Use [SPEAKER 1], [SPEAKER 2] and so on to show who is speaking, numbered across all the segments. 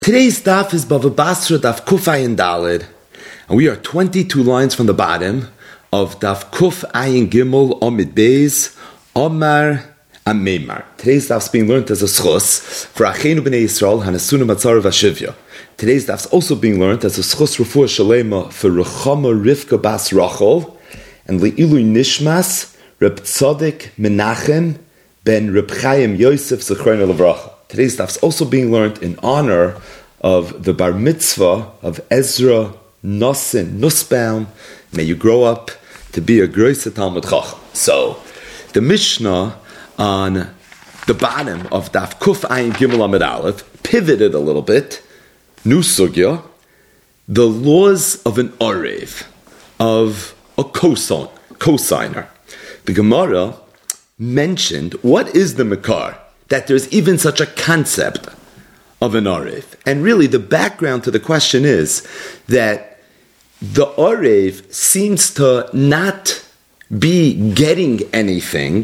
[SPEAKER 1] Today's daf is Bava Basra daf Kuf Ayin Daled, and we are 22 lines from the bottom of daf Kuf Ayin Gimel Omid Beis Omar and Meimar. Today's daf is being learned as a schos for Achenu Bnei Yisrael Hanasuna Matzar Vashivya. Today's daf is also being learned as a schos Refuah Shalema for Rechama Rivka Bas Rachel and Le'ilu Nishmas Reb Tzadik Menachem ben Reb Chaim Yosef Zechron Levracha. Today's daf is also being learned in honor of the bar mitzvah of Ezra Nussbaum. May you grow up to be a Groise Talmud Chacham. So, the Mishnah on the bottom of daf Kuf Ayin Gimel Amid Aleph pivoted a little bit. New sugya, the laws of an orev, of a cosigner. The Gemara mentioned what is the Makar, that there's even such a concept of an Orev. And really the background to the question is that the Orev seems to not be getting anything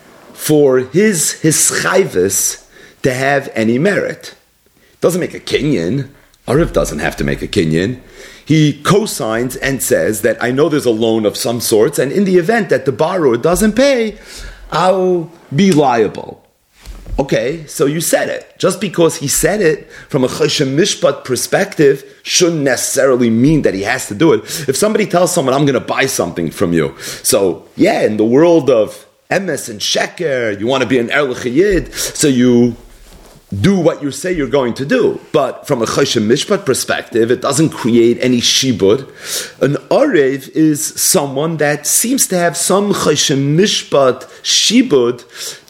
[SPEAKER 1] for his chayvus to have any merit. Doesn't make a kinyan. Orev doesn't have to make a kinyan. He co-signs and says that I know there's a loan of some sorts, and in the event that the borrower doesn't pay, I'll be liable. Okay, so you said it. Just because he said it from a Choshen Mishpat perspective shouldn't necessarily mean that he has to do it. If somebody tells someone, I'm going to buy something from you. So, yeah, in the world of Emes and Sheker, you want to be an Erlich Yid, so you do what you say you're going to do. But from a Choshen Mishpat perspective, it doesn't create any shibud. An Orev is someone that seems to have some Choshen Mishpat shibud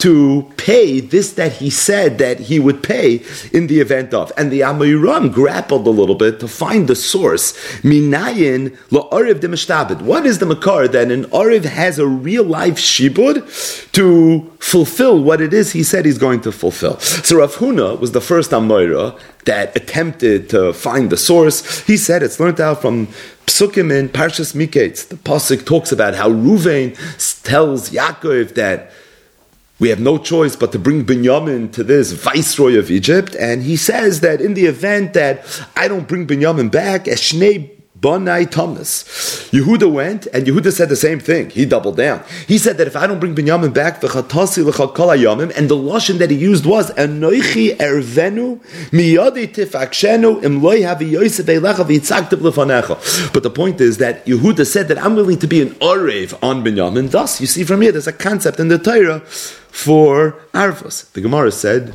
[SPEAKER 1] to pay this that he said that he would pay in the event of. And the Amoram grappled a little bit to find the source. Minayin la'orev de mishtabed. What is the makar that an Orev has a real life shibud to fulfill what it is he said he's going to fulfill? So Rav Huna was the first Amoira that attempted to find the source. He said it's learned out from Psukim in Parshas Miketz. The pasuk talks about how Ruvain tells Yaakov that we have no choice but to bring Binyamin to this viceroy of Egypt, and he says that in the event that I don't bring Binyamin back, Eshnei Bonai Thomas. Yehuda went, and Yehuda said the same thing. He doubled down. He said that if I don't bring Binyamin back, v'chatasi l'chal kol hayamim, and the lashon that he used was Anoichi ervenu miyadi tifakshenu im loy havi Yosef eilecha v'yitzaktiv lefanecha. But the point is that Yehuda said that I'm willing to be an orev on Binyamin. Thus, you see from here, there's a concept in the Torah for arvos. The Gemara said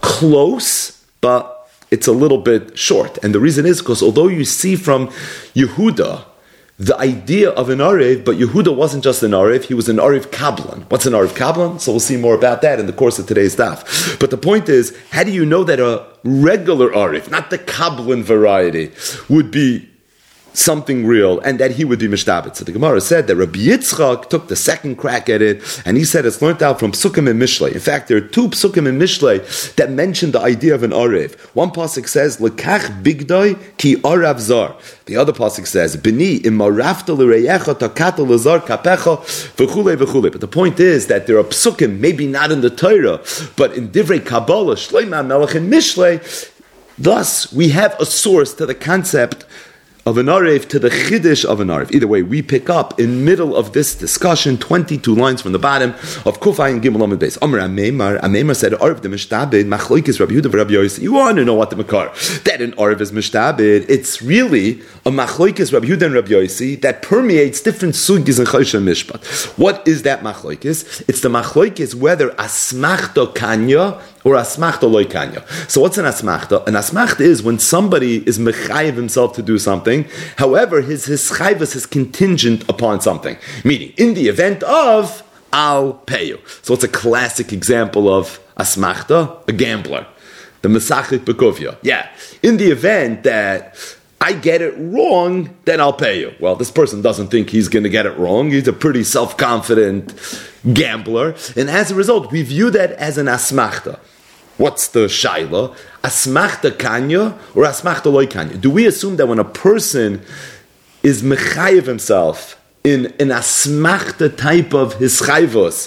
[SPEAKER 1] close, but it's a little bit short. And the reason is because although you see from Yehuda the idea of an Orev, but Yehuda wasn't just an Orev, he was an Orev Kablan. What's an Orev Kablan? So we'll see more about that in the course of today's daf. But the point is, how do you know that a regular Orev, not the Kablan variety, would be something real, and that he would be mishtabit? So the Gemara said that Rabbi Yitzchak took the second crack at it, and he said it's learnt out from Psukim and Mishlei. In fact, there are two Psukim and Mishlei that mention the idea of an Orev. One pasuk says, Lekach bigdoi ki Orav zar. The other pasuk says, Bini imarafta l'reyecha takata l'zar kapecha v'chulei v'chulei. But the point is that there are Psukim, maybe not in the Torah, but in Divrei Kabbalah, Shlomo Melech and Mishlei. Thus, we have a source to the concept of an Orev, to the Chiddush of an Orev. Either way, we pick up in middle of this discussion, 22 lines from the bottom of Kuf Ayin Gimel Amud Beis. Amar Ameimar said, Orev de Mishtabed, Machloikis Rabbi Yehuda Rabbi Yosef. You want to know what the Makar? That an Orev is Mishtabed. It's really a Machloikis Rabbi Yehuda and Rabbi Yosef that permeates different sugis and Choshen Mishpat. What is that Machloikis? It's the Machloikis whether Asmachta Kanya or asmachta loy kanya. So what's an asmachta? An asmachta is when somebody is mechayiv himself to do something, however his chayvus is contingent upon something. Meaning, in the event of, I'll pay you. So it's a classic example of asmachta, a gambler. The Mesachik Bekovia. Yeah. In the event that I get it wrong, then I'll pay you. Well, this person doesn't think he's going to get it wrong. He's a pretty self-confident gambler. And as a result, we view that as an asmachta. What's the shaila? Asmachta kanya or asmachta loy kanya? Do we assume that when a person is mechayiv himself in an asmachta type of his chayvos,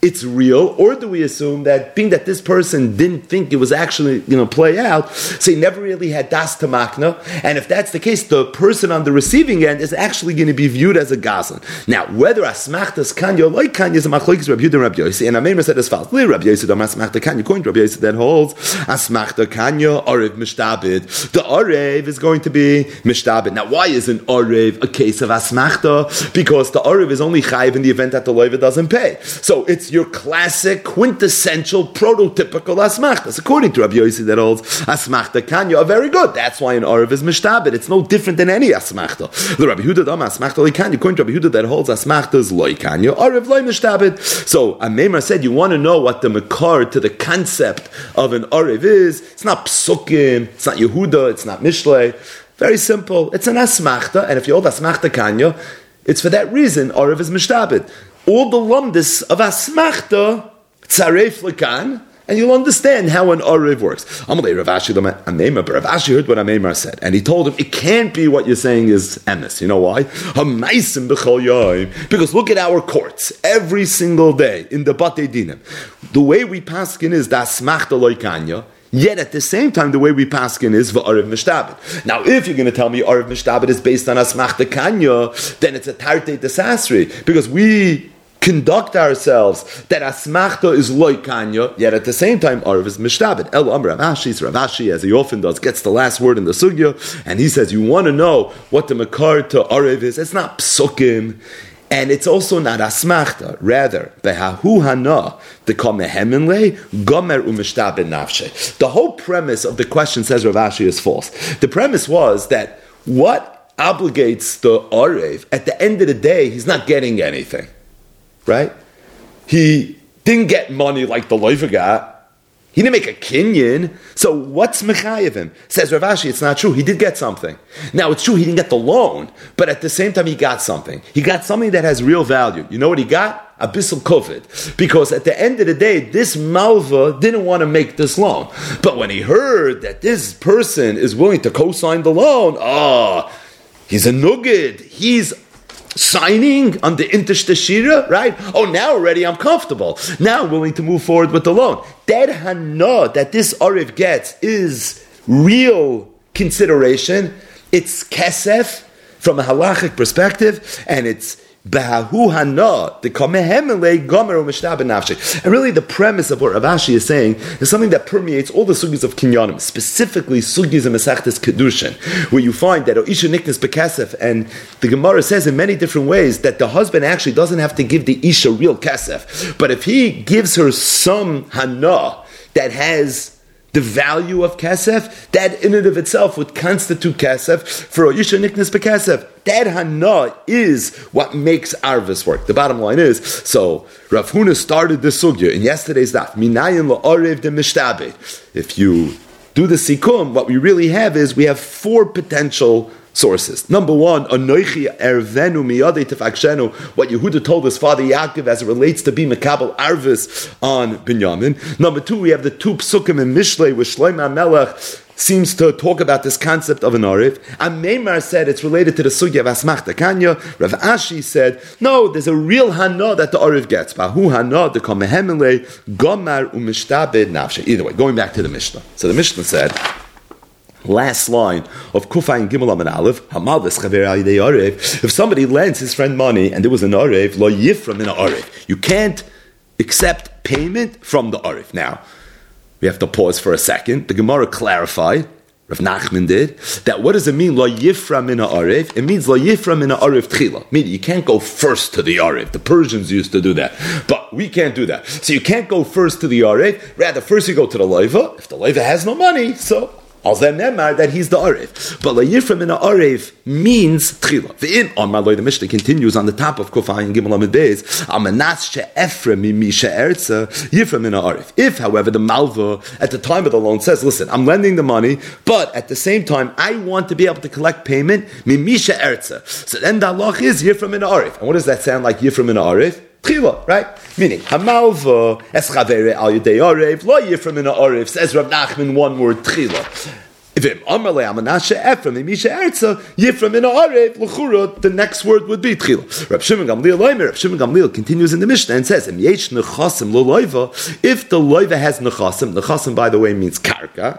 [SPEAKER 1] it's real, or do we assume that being that this person didn't think it was actually play out, so he never really had das tamakna, and if that's the case, the person on the receiving end is actually going to be viewed as a gazlan. Now, whether asmachtas kanya like kanya is a machlokes Rabbi Yehuda and Rabbi Yossi, and Ameimer said as follows: Rabbi Yossi don't asmachta kanya, according to Rabbi Yossi that holds asmachta kanya arev mishtabed. The arev is going to be mishtabed. Now, why is an arev a case of asmachta? Because the arev is only chayiv in the event that the loiva doesn't pay. So it's your classic, quintessential, prototypical asmachtas. According to Rabbi Yossi that holds asmachta kanya are very good. That's why an arev is mishtabed. It's no different than any asmachta. The Rabbi Yehuda dam asmachta loy kanya. According to Rabbi Yehuda that holds asmachta is loy kanya, arev loy mishtabed. So Ameimer said, you want to know what the makar to the concept of an arev is? It's not psukim, it's not Yehuda, it's not Mishlei. Very simple. It's an asmachta, and if you hold asmachta kanya, it's for that reason arev is mishtabed. All the lumdis of asmachta tzaref lekan, and you'll understand how an arev works. Amalei Rav Ashi Ameimer, but Rav Ashi heard what Ameimer said, and he told him it can't be what you're saying is emes. You know why? Hamaisim b'chol yom. Because look at our courts every single day in the batei dinim. The way we paskin is das asmachta loy kanya. Yet at the same time, the way we paskin is v'arev mishtabed. Now, if you're going to tell me arev mishtabed is based on asmachta kanya, then it's a tarte desasri, because we conduct ourselves that asmachta is loy kanya, yet at the same time arev is mishtabed. El Amr Rav Ashi, as he often does, gets the last word in the sugya, and he says, you want to know what the makar to arev is? It's not psukim. And it's also not asmachta, rather, behahu hana, the kameheminle, gomer umishtabed nafshe. The whole premise of the question, says Rav Ashi, is false. The premise was that what obligates the arev, at the end of the day, he's not getting anything. Right? He didn't get money like the loiva got. He didn't make a kinyan. So what's mechayev him? Says Rav Ashi, it's not true. He did get something. Now it's true he didn't get the loan, but at the same time he got something. He got something that has real value. You know what he got? Abyssal kovid. Because at the end of the day, this malva didn't want to make this loan. But when he heard that this person is willing to co-sign the loan, he's a nugget. He's signing on the interstashira, right? Oh, now already I'm comfortable. Now I'm willing to move forward with the loan. That hana that this arev gets is real consideration. It's kesef from a halachic perspective, and it's Bahu hana, the kamehemele gomer umishtabed nafshe. And really the premise of what Rav Ashi is saying is something that permeates all the sugis of kinyanim, specifically sugis and mesachtes kedushin, where you find that Isha niknas bekesef, and the Gemara says in many different ways that the husband actually doesn't have to give the Isha real kesef, but if he gives her some hana that has the value of kesef, that in and of itself would constitute kesef for a Yisha Niknas Bekesef. That hana is what makes Arvis work. The bottom line is, so Rav Huna started this sugya in yesterday's daf. Minayin la'arev de mishtabed. If you do the sikum, what we really have is we have four potential sources. Number one, Anoichi ervenu miyadei tefakshenu, what Yehuda told his father Yaakov as it relates to be Mekabel Arvis on Binyamin. Number two, we have the two psukim in Mishlei, where Shlomo HaMelech seems to talk about this concept of an arev. Ameimer said it's related to the sugya of asmachta kanya. Rav Ashi said, no, there's a real hana that the arev gets. Bahu hana, the kamehemele, gomar umishtabed nafshe. Either way, going back to the Mishnah. So the Mishnah said, last line of Kufay and Gimel Amid Aleph, Hamalvis Chaver Ayidei Arev. If somebody lends his friend money and there was an arev, lo yifram in an arev. You can't accept payment from the arev. Now, we have to pause for a second. The Gemara clarified, Rav Nachman did, that what does it mean, lo yifram in an arev? It means lo yifram in an arev tchila. Meaning you can't go first to the arev. The Persians used to do that. But we can't do that. So you can't go first to the arev. Rather, first you go to the loiva. If the loiva has no money, so Alzem Nemar, that he's the Arev. But La Yifram in a Arev means Tchila. V'im, on my Lord, the Mishnah continues on the top of Kufay and Gimel Amid Beis, Amanas she'efrem mimi she'erza, Yifram in a Arev. If, however, the Malva, at the time of the loan, says, listen, I'm lending the money, but at the same time, I want to be able to collect payment, mimi she'erza. So then the Allah is Yifram in a Arev. And what does that sound like, Yifram in a Arev? Tchila, right? Meaning, Hamalva, Es Chavere Al Yidei Arev, Lo Yifram in a Arev, says Rav Nachman, one word, Tchila. The next word would be Tchila. Reb Shimon Gamliel continues in the Mishnah and says, if the loiva has nechasim by the way means karka,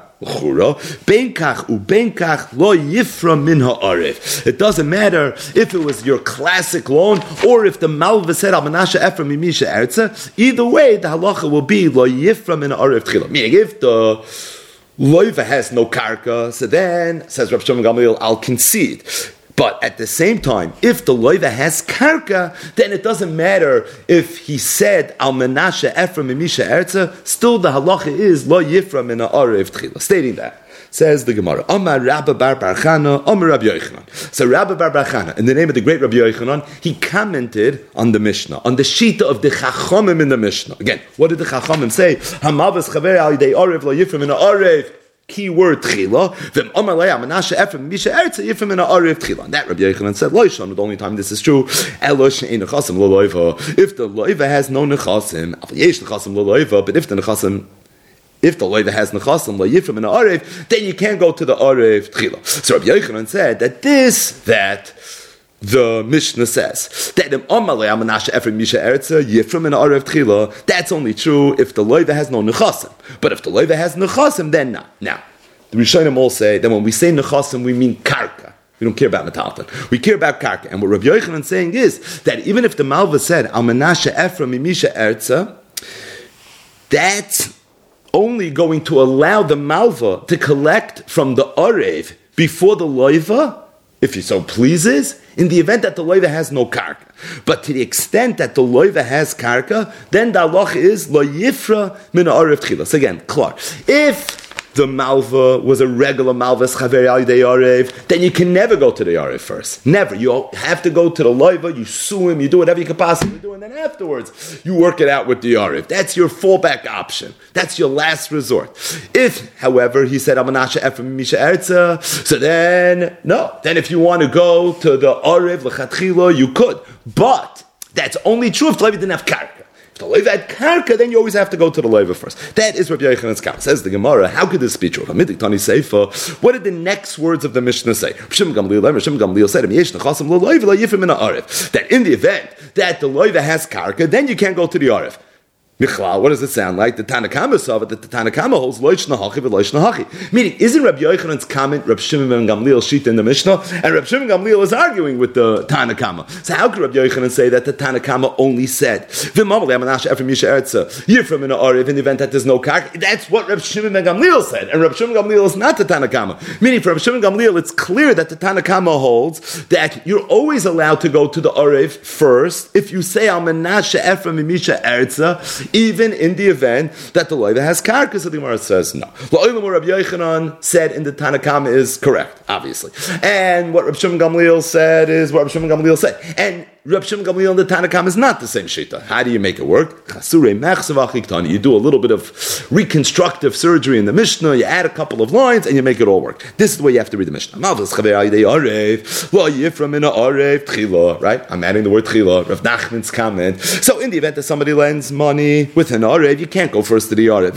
[SPEAKER 1] it doesn't matter if it was your classic loan or if the malva said al menashe efra mimisha erza. Either way, the halacha will be lo yifra min ha'arev tchila. Meaning, if the loiva has no karka, so then says Reb Shimon Gamliel, I'll concede. But at the same time, if the loiva has karka, then it doesn't matter if he said al menashe efra mimisha erza. Still, the halacha is lo yifra min ha'arev tchila. Stating that. Says the Gemara, Amar Rabba bar Barchana, Amar Rabbi Yochanan. So Rabba bar Barchana, in the name of the great Rabbi Yochanan, he commented on the Mishnah, on the shita of the Chachamim in the Mishnah. Again, what did the Chachamim say? Hamavas chaver al yidei arev lo yifrim min ha'arev. Key word tchila. V'm Amar le'ah menashe efrim misha ertza yifrim min ha'arev tchila. And that Rabbi Yochanan said, Lo yishon, the only time this is true, Elo she'ein nechasim lo loiva. If the loiva has no nechasim, yesh nechasim lo loiva, but if the loiva has nechasim la yifrim in the arev, then you can't go to the arev tchila. So Rabbi Yochanan said that the Mishnah says that that's only true if the loiva has no nechasim. But if the loiva has nechasim, then not. Now, the Rishonim all say that when we say nechasim, we mean karka. We don't care about metalton. We care about karka. And what Rabbi Yochanan is saying is that even if the malva said al menashe efra mimisha erza, that's only going to allow the malva to collect from the arev before the loiva, if he so pleases, in the event that the loiva has no karka. But to the extent that the loiva has karka, then the halach is lo yifra min ha'arev tchila. So again, klar. If the malva was a regular malva chaver al yidei arev, then you can never go to the arev first. Never. You have to go to the loiva, you sue him, you do whatever you can possibly do, and then afterwards you work it out with the arev. That's your fallback option. That's your last resort. If, however, he said Amanasha Ephraim Misha Erza, so then no. Then if you want to go to the arev lechatchila, you could. But that's only true if the loiva didn't have karka. If the loiva had karka, then you always have to go to the loiva first. That is Rabbi Yochanan's count. Says the Gemara, how could this be true? What did the next words of the Mishnah say? Rav Shimon Gamliel said, that in the event that the loiva has karka, then you can't go to the arev. What does it sound like? The Tanakama saw it, that the Tanakama holds loish nahachi v'loish nahachi. Meaning, isn't Rabbi Yochanan's comment Rabbi Shimon ben Gamliel's sheet in the Mishnah? And Rabbi Shimon Gamliel is arguing with the Tanakama. So how could Rabbi Yochanan say that the Tanakama only said V'mamalei Amanash Ephraim Misha Erza Yifrim in the Arev in the event that there's no karka? That's what Rabbi Shimon ben Gamliel said, and Rabbi Shimon Gamliel is not the Tanakama. Meaning, for Rabbi Shimon Gamliel, it's clear that the Tanakama holds that you're always allowed to go to the Arev first if you say Amanash Ephraim Misha Erza, even in the event that the loiva has karka. So the Gemara says no. What Rabbi Yochanan said in the Tanakama is correct, obviously. And what Rabbi Shimon Gamliel said is what Rabbi Shimon Gamliel said. And Rabbi Shimon Gamliel and the Tanakama is not the same shita. How do you make it work? You do a little bit of reconstructive surgery in the Mishnah, you add a couple of lines, and you make it all work. This is the way you have to read the Mishnah. Right? I'm adding the word tchila, Rav Nachman's comment. So in the event that somebody lends money with an arev, you can't go first to the arev.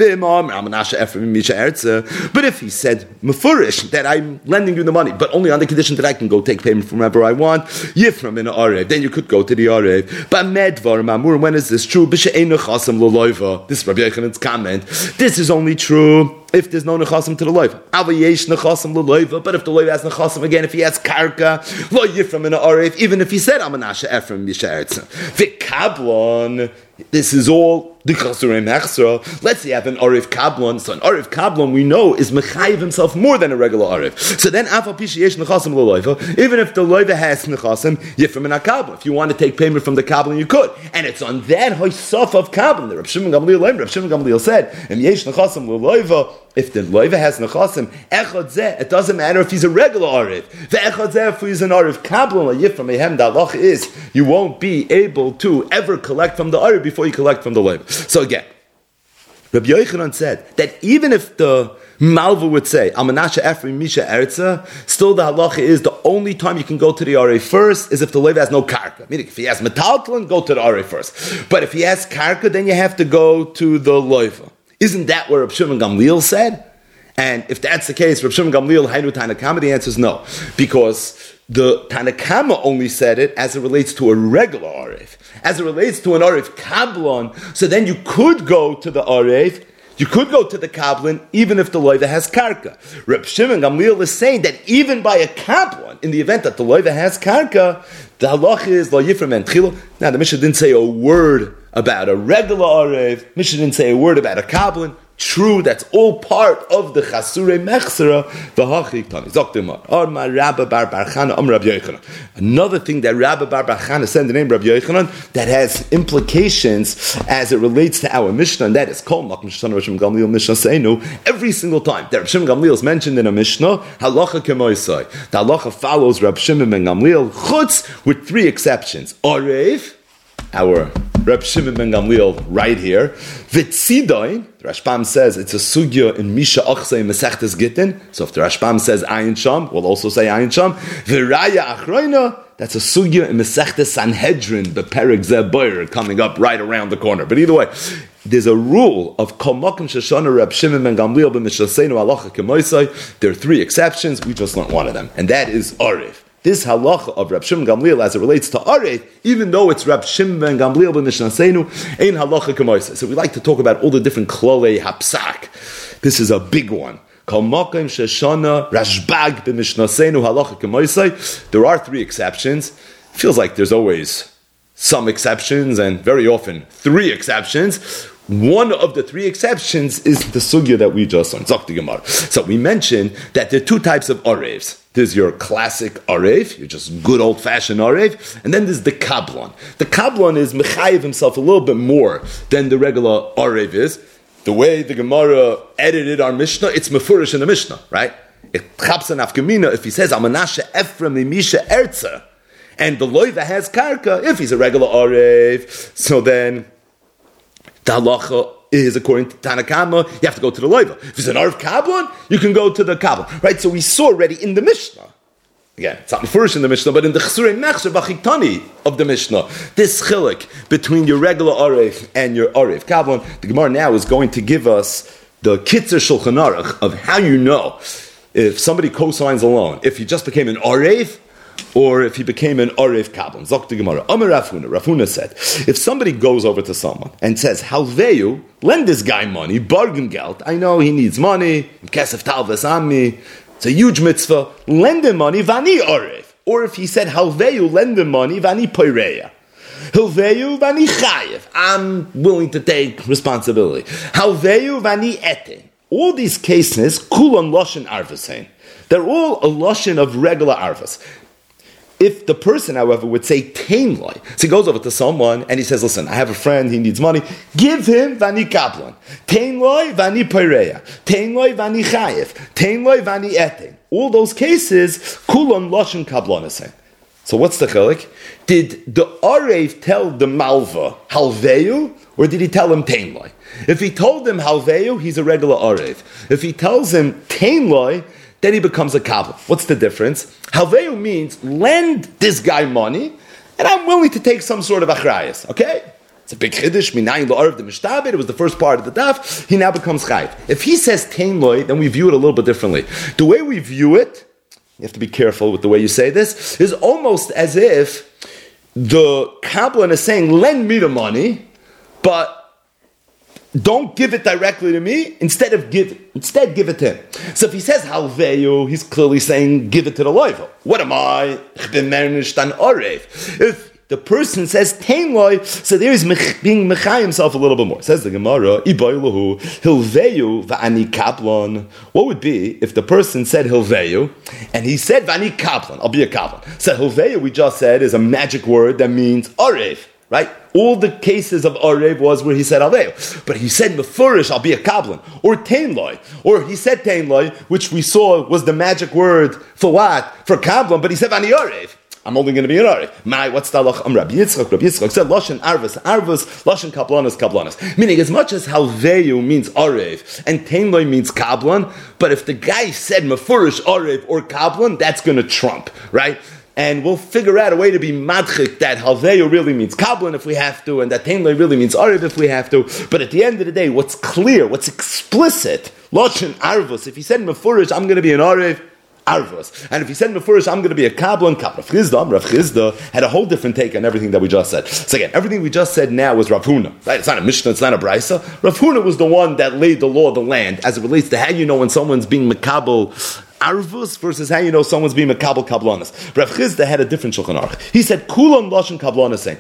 [SPEAKER 1] But if he said mefurish that I'm lending you the money, but only on the condition that I can go take payment from wherever I want, yifram in an arev, then you could go to the arev. But medvar mamur, when is this true? This is Rabbi Yochanan's comment. This is only true if there's no nechasim to the loiva. Avayesh nechasim l'loiva, but if the loiva has nechasim again, if he has karka, lo yifram in an arev, even if he said Amanasha Ephraim Misha Erza. V'kablon, this is all the Chasurei Mechsra. Let's say you have an Arev Kablon. So an Arev Kablon we know is mechayiv himself more than a regular Arev. So then Afal Pishi Yesh Nechasim L'Loiva, even if the Loiva has Nechasim, Yifrim in a Kablon. If you want to take payment from the Kablon, you could. And it's on that Hoysaf of Kablon that Rav Shimon Gamliel said, and Yesh Nechasim L'Loiva, if the Loiva has Nechasim, Echad Zeh, it doesn't matter if he's a regular Arev. Ve'echad Zeh, if he's an Arev Kablon, Yifrim Ehem, the halach is, you won't be able to ever collect from the Arev before you collect from the Loiva. So again, Rabbi Yochanan said that even if the Malva would say, Amanasha Ephraim Misha Erza, still the halacha is the only time you can go to the Arev first is if the Levi has no karka. Meaning, if he has metaltalin, go to the Arev first. But if he has karka, then you have to go to the Levi. Isn't that what Rabbi Shimon Gamliel said? And if that's the case, Reb Shimon Gamliel, Hainu Tanakama, the answer is no. Because the Tanakama only said it as it relates to a regular Arif. As it relates to an Arif Kablon, so then you could go to the Arif, you could go to the Kablon, even if the loiva has karka. Reb Shimon Gamliel is saying that even by a Kablon, in the event that the loiva has karka, the halach is lo yifram and tchilo. Now the Mishnah didn't say a word about a regular Arif. Mishnah didn't say a word about a Kablon. True, that's all part of the Chasurei Mechsera, the Hachik Tani. Zoktimar. Arma Rabba Bar Chana Rabbi Yochanan. Another thing that Rabba Bar Chana said in the name Rabbi Yochanan that has implications as it relates to our Mishnah, and that is called Makom Shana Rishim Gamliel Mishnah Seinu. Every single time that Reb Shimon Gamliel is mentioned in a Mishnah, Halacha Kemoisai. The Halacha follows Reb Shimon ben Gamliel Chutz with three exceptions. Arev, our Reb Shimon ben Gamliel right here. Vitzidain, the Rashbam says it's a sugya in Misha Achsei Mesechtes Gittin. So if the Rashbam says Ayin Sham, we'll also say Ayin Sham. Viraya Achroina, that's a sugya in Mesechtes Sanhedrin, the Perek Zeh coming up right around the corner. But either way, there's a rule of Kol Makom Sheshana Reb Shimon ben Gamliel b'Mishnah Seinu Halacha Kemoisai. There are three exceptions. We just learned one of them, and that is Arif. This halacha of Reb Shimon Gamliel as it relates to Aref, even though it's Reb Shimon ben Gamliel b'Mishnah Seinu, ain't halacha k'moisa. So we like to talk about all the different klolei hapsak. This is a big one. Kol makom sheshana rashbag b'Mishnah Seinu halacha k'moisa. There are three exceptions. Feels like there's always some exceptions, and very often three exceptions. One of the three exceptions is the sugya that we just learned. Zok the Gemara. So we mentioned that there are two types of arevs. There's your classic arev, you're just good old-fashioned arev, and then there's the kablon. The kablon is mechayiv himself a little bit more than the regular arev is. The way the Gemara edited our Mishnah, it's mefurish in the Mishnah, right? It chapsa nafkamina, if he says, Amanashe Ephraim Limisha Erza, and the loiva has karka, if he's a regular arev, so then the halacha is according to Tanakama, you have to go to the loiva. If it's an Arv Kablon, you can go to the Kablon. Right? So we saw already in the Mishnah. Again, it's not first in the Mishnah, but in the Chsurei Mechser Bachiktani of the Mishnah, this chilik between your regular Arif and your Arif Kablon, the Gemara now is going to give us the Kitzer Shulchan Aruch of how you know if somebody co-signs a loan, if he just became an Arif, or if he became an Arif Kablon. Zok the Gemara. Amar Rafuna. Rafuna said, if somebody goes over to someone and says, Halveyu, lend this guy money, bargain geld, I know he needs money, kesef talves ami, it's a huge mitzvah, lend him money, vani Arif. Or if he said, Halveyu, lend him money, vani poireya. Halveyu, vani chayev, I'm willing to take responsibility. Halveyu, vani ete. All these cases, kulan loshen arvasein. They're all a loshen of regular arvas. If the person, however, would say tainloi, so he goes over to someone and he says, listen, I have a friend, he needs money, give him vani kaplan. Tainloi vani peireya. Tainloi vani chayev. Tainloi vani ete. All those cases, kulon loshen kablanaseh. So what's the chilik? Did the Arev tell the Malva halveyu, or did he tell him tainloi? If he told him halveyu, he's a regular Arev. If he tells him tainloi, then he becomes a kabbalah. What's the difference? Halveyu means lend this guy money, and I'm willing to take some sort of achrayas. Okay? It's a big chiddush. Minayin la'arav the mishtabed. It was the first part of the daf. He now becomes chayiv. If he says tainloi, then we view it a little bit differently. The way we view it, you have to be careful with the way you say this, is almost as if the kabbalah is saying, lend me the money, but don't give it directly to me, instead give it to him. So if he says halveyu, he's clearly saying give it to the loiva. What am I? Ich bin mernisht an orev. If the person says tainloi, so there is being mechai himself a little bit more. Says the Gemara, iboilahu hilveyu va'ani kaplan. What would be if the person said hilveyu and he said va'ani kaplan? I'll be a kaplan. So hilveyu, we just said, is a magic word that means orev. Right? All the cases of Arev was where he said Aveyu. But he said Mefurish, I'll be a Kablan. Or Tainloi. Or he said Tainloi, which we saw was the magic word for what? For Kablan, but he said Ani Arev. I'm only going to be an Arev. What's the halach? Rabbi Yitzchak. Rabbi Yitzchak said Lashon Arvas, Lashon Kablanas. Meaning as much as Halveyu means Arev and Tainloi means Kablan, but if the guy said Mefurish Arev or Kablan, that's going to trump, right? And we'll figure out a way to be madchik that halveyu really means kablan if we have to, and that tainloi really means arev if we have to. But at the end of the day, what's clear, what's explicit, Loshen Arvus, if he said Mefurish, I'm going to be an Arev, Arvus. And if he said Mefurish, I'm going to be a Kablan, Rav Chizda had a whole different take on everything that we just said. So again, everything we just said now was Rav Huna. Right? It's not a Mishnah, it's not a Brisa. Rav Huna was the one that laid the law of the land as it relates to how you know when someone's being Mekabel Arvus versus how you know someone's being Mekabel Kablanas. Rav Chizda had a different Shulchan Aruch. He said, Kulam Lashon Kablanas saying.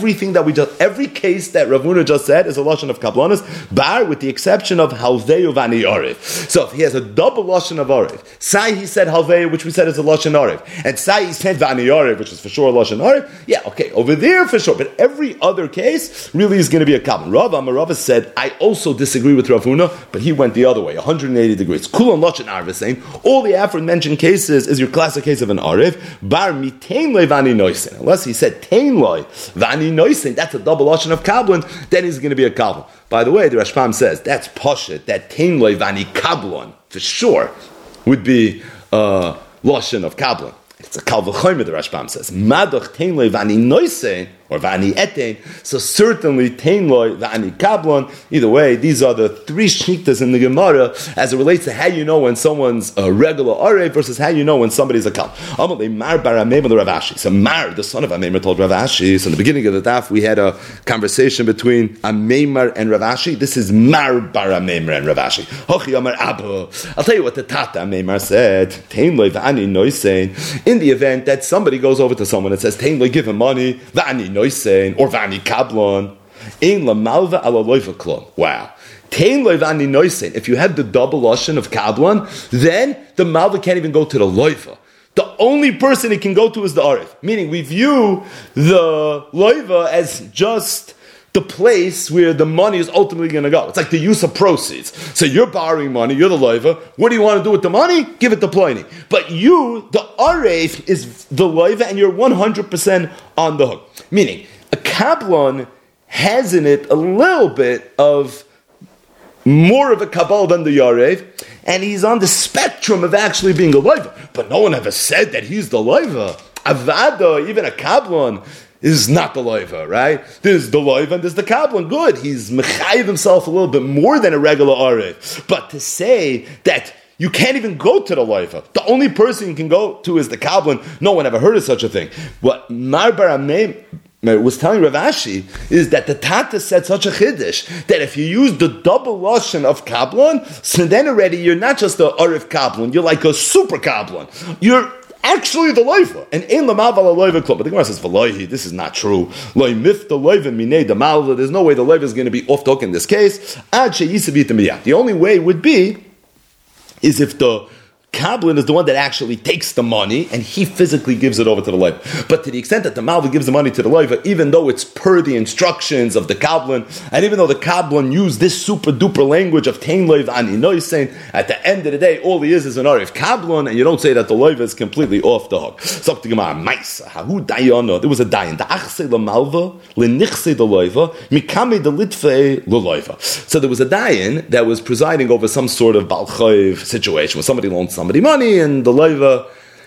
[SPEAKER 1] Every case that Rav Huna just said is a Lashon of Kablanas, bar with the exception of Halveu Vani Arev. So if he has a double Lashon of Arev, Sai he said Halveu, which we said is a Lashon Arev, and Sai he said Vani Arev, which is for sure a Lashon Arev, yeah, okay, over there for sure, but every other case really is going to be a Kablan. Rav Amarava said, I also disagree with Rav Huna, but he went the other way, 180 degrees. Kulam Lashon Arev saying, all the aforementioned cases is your classic case of an Arev, bar mitain loy vani noisen. Unless he said tain loy vani noisen, that's a double lashon of Kablan, then he's going to be a Kablan. By the way, the Rashbam says that's Pashat, that tain loy vani Kablan, for sure, would be lashon of Kablan. It's a Kal V'chomer, the Rashbam says. Madach tain loy vani noisen, or vani etein, so certainly tain loy vani Kablan. Either way, these are the three shiktas in the Gemara as it relates to how you know when someone's a regular Arev versus how you know when somebody's a Kal. Amalei Mar bar Ameimer the Rav Ashi. So Mar, the son of Ameimer, told Rav Ashi. So in the beginning of the daf, we had a conversation between Ameimer and Rav Ashi. This is Mar bar Ameimer and Rav Ashi. Hochi Amar Abu. I'll tell you what the Tata Ameimer said. Tain loy vani noisein. In the event that somebody goes over to someone and says, Tain loy, give him money, vani noisein, or vani Kablan, ein la malva ala loiva klon. Wow. Tain loy vani noisein. If you have the double lashon of Kablan, then the malva can't even go to the loiva. The only person it can go to is the Arev. Meaning we view the loiva as just the place where the money is ultimately going to go. It's like the use of proceeds. So you're borrowing money, you're the loiva. What do you want to do with the money? Give it to Pliny. But you, the Arev, is the loiva, and you're 100% on the hook. Meaning, a Kablan has in it a little bit of more of a Kabbalah than the Arev, and he's on the spectrum of actually being a loiva. But no one ever said that he's the loiva. Avada, even a Kablan, is not the loiva, right? There's the loiva and there's the Kablan. Good. He's mechayiv himself a little bit more than a regular Arev. But to say that you can't even go to the loiva, the only person you can go to is the Kablan, no one ever heard of such a thing. What Mar bar Ameimer was telling Rav Ashi is that the Tata said such a chiddush that if you use the double lashon of Kablan, so then already you're not just a Arev Kablan, you're like a super Kablan. You're actually the loiva, and in the malva la loiva club. But the Gemara says, "V'loihi, this is not true. Loy mif the loiva minei the malva. There's no way the loiva is going to be off the hook in this case. Ad sheyisabit miyah. The only way would be is if the Kablan is the one that actually takes the money and he physically gives it over to the loiva. But to the extent that the malva gives the money to the loiva, even though it's per the instructions of the Kablan, and even though the Kablan used this super duper language of Tain loiva ani noisein, at the end of the day, all he is an Arev Kablan, and you don't say that the loiva is completely off the hook. So to Gemara, Maisa, Hahu Dayana, there was a dayan, the achse la malva, le nichse the loiva, mikame the litfe le loiva. So there was a dayan that was presiding over some sort of balchayv situation where somebody loaned somebody money, and the loiva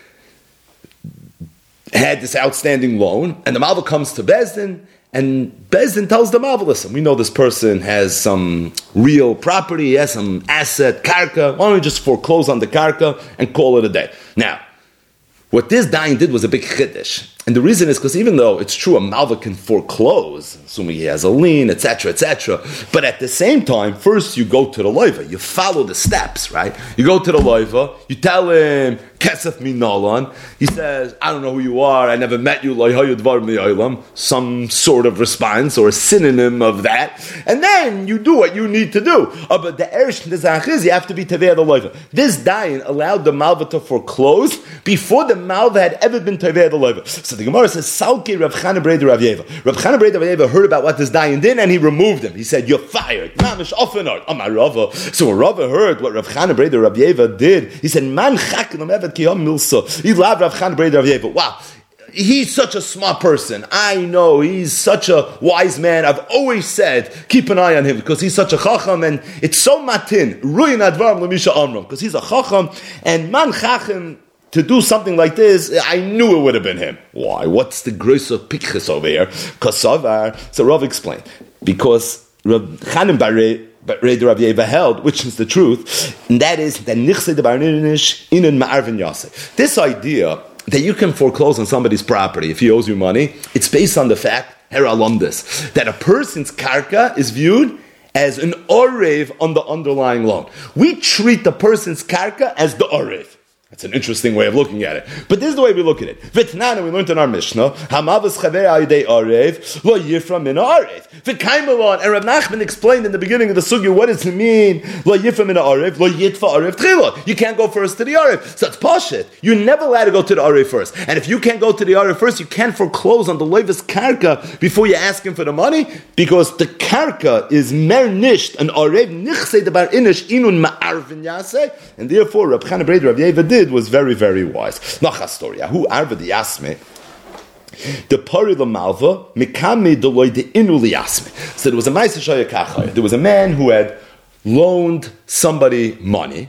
[SPEAKER 1] had this outstanding loan, and the malva comes to Bezdin, and Bezdin tells the malva, listen, we know this person has some real property, he has some asset, karka, why don't we just foreclose on the karka and call it a day? Now, what this dayan did was a big chiddush. And the reason is because even though it's true a malva can foreclose, assuming he has a lien, etc., but at the same time, first you go to the loiva, you follow the steps, right? You go to the loiva, you tell him, kesef mi nolan, he says, I don't know who you are, I never met you, some sort of response or a synonym of that, and then you do what you need to do. But the erish nizach is, you have to be tevei the loiva. This dayan allowed the malva to foreclose before the malva had ever been tevei the loiva. So the Gemara says, Salke Rav Chana Breder Rav Yeva. Rav Chana Breder Rav Yeva heard about what this dayan did, and he removed him. He said, you're fired. Mamish offenart. Amar Rava. So when Rava heard what Rav Chana Breder Rav Yeva did, he said, Man chakin evet kiyam milsa. He loved Rav Chana Breder Rav Yeva. Wow. He's such a smart person. I know he's such a wise man. I've always said, keep an eye on him because he's such a chacham, and it's so matin. Ruin advarim lemisha amram, because he's a chacham, and man chacham to do something like this, I knew it would have been him. Why? What's the grace of pikchas over here? Kasavar. So Rav explained, because Rav Chanan but Reder Rav Yeva held, which is the truth, and that is that nichse de barinish inen ma'arvin yaseh. This idea that you can foreclose on somebody's property if he owes you money, it's based on the fact, heralumdus, that a person's karka is viewed as an orev on the underlying loan. We treat the person's karka as the orev. That's an interesting way of looking at it. But this is the way we look at it. Vitnana, we learned in our Mishnah, Hamavas Chavei Ayidei Arev, Lo Yifra Min Arev. V'kaimelon, and Rav Nachman explained in the beginning of the sugya, what does it mean? Lo Yifra Min Arev, Lo Yitfa Arev Tchila. You can't go first to the Arev. So it's Pashit. You're never allowed to go to the Arev first. And if you can't go to the Arev first, you can't foreclose on the Levis Karka before you ask him for the money, because the Karka is mernisht, an Arev Nichse Debar Inish Inun Ma'arvin Yaseh, and therefore Rab Chana Breder Rav Yeva did was very, very wise. Nachas story. Who arva the yasme? The pari lamalva mikame deloy the inu liyasme. So there was a ma'aser shaya kachaya. There was a man who had loaned somebody money,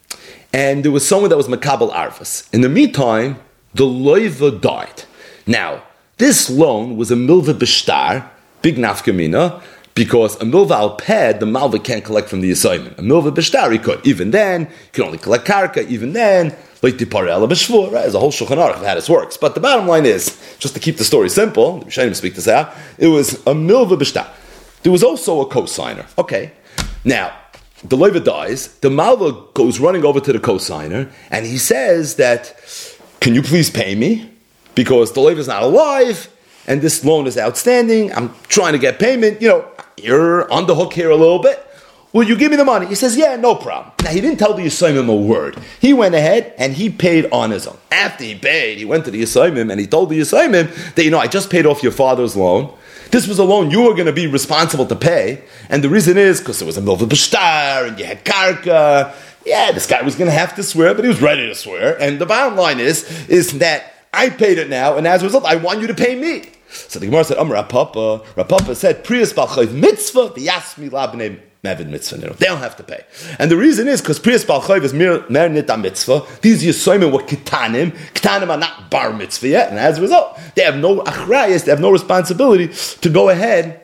[SPEAKER 1] and there was someone that was makabel arvas. In the meantime, the loiva died. Now, this loan was a milva b'shtar, big nafkamina, because a milva al ped, the malva can't collect from the assignment. A milva b'shtar, he could. Even then, he could only collect karka. Even then, like the parela b'shvur, right? There's a whole Shulchan Aruch of how this works. But the bottom line is, just to keep the story simple, the Rishonim speak this out, it was a milva b'shtar. There was also a co-signer. Okay. Now, the loiva dies, the malva goes running over to the co-signer, and he says that, can you please pay me? Because the loiva is not alive, and this loan is outstanding, I'm trying to get payment, you're on the hook here a little bit. Will you give me the money? He says, yeah, no problem. Now, he didn't tell the Yisayimim a word. He went ahead and he paid on his own. After he paid, he went to the Yisayimim and he told the Yisayimim that, I just paid off your father's loan. This was a loan you were going to be responsible to pay. And the reason is because there was a milva b'shtar and you had karka. Yeah, this guy was going to have to swear, but he was ready to swear. And the bottom line is that I paid it now, and as a result, I want you to pay me. So the Gemara said, Rav Papa said, Priyas Balchayv mitzvah, v'yasmi labnei Mevin mitzvah. They don't have to pay. And the reason is because Priyas Balchayv is mer nita mitzvah. These Yisoyim were kitanim. Kitanim are not bar mitzvah yet, and as a result, they have no achrayas, they have no responsibility to go ahead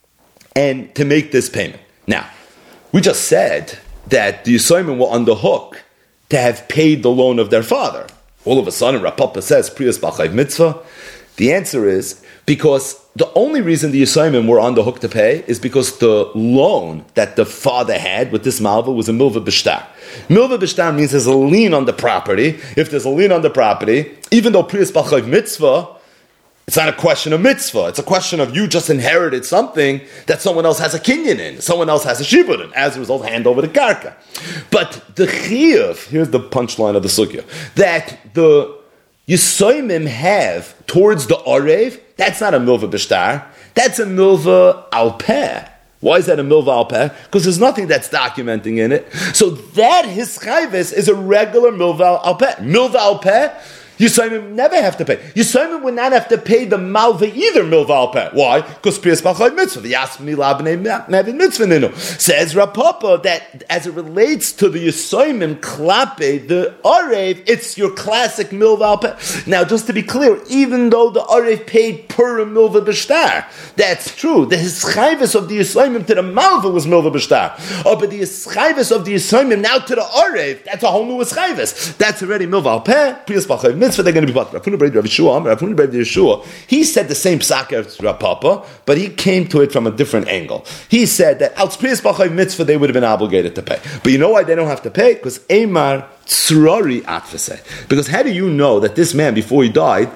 [SPEAKER 1] and to make this payment. Now, we just said that the Yisoyim were on the hook to have paid the loan of their father. All of a sudden, Rav Papa says, Priyas Balchayv mitzvah. The answer is because the only reason the Yisayimim were on the hook to pay is because the loan that the father had with this malva was a milva b'shtar. Milva b'shtar means there's a lien on the property. If there's a lien on the property, even though Priyas Balchayv mitzvah, it's not a question of mitzvah. It's a question of you just inherited something that someone else has a kinyan in, someone else has a shibud in. As a result, hand over the karka. But the chiyuv, here's the punchline of the sugya, that the Yisoyimim have towards the Orev, that's not a milva b'shtar, that's a milva al peh. Why is that a milva al peh? Because there's nothing that's documenting in it. So that his chayves is a regular milva al peh. Milva al peh, Yisayimim never have to pay. Yisayimim would not have to pay the malva either, milva al peh. Why? Because Priyas Balchayv mitzvah. Yasmi labnei mevin mitzvah ninu. Says Rav Papa that as it relates to the Yisayimim klape, the Arev, it's your classic milva al peh. Now, just to be clear, even though the Arev paid per milva b'shtar, that's true. The hischayvis of the Yisayimim to the malva was milva b'shtar. Oh, but the hischayvis of the Yisayimim now to the Arev, that's a whole new hischayvis. That's already milva al peh, Priyas Balchayv mitzvah. They're going to be bought. Rav Huna Bar Yeshua, he said the same psak as Rav Papa, but he came to it from a different angle. He said that al Priyas Balchayv mitzvah they would have been obligated to pay. But you know why they don't have to pay? Because Eimar Tzrari Atfaseh. Because how do you know that this man, before he died,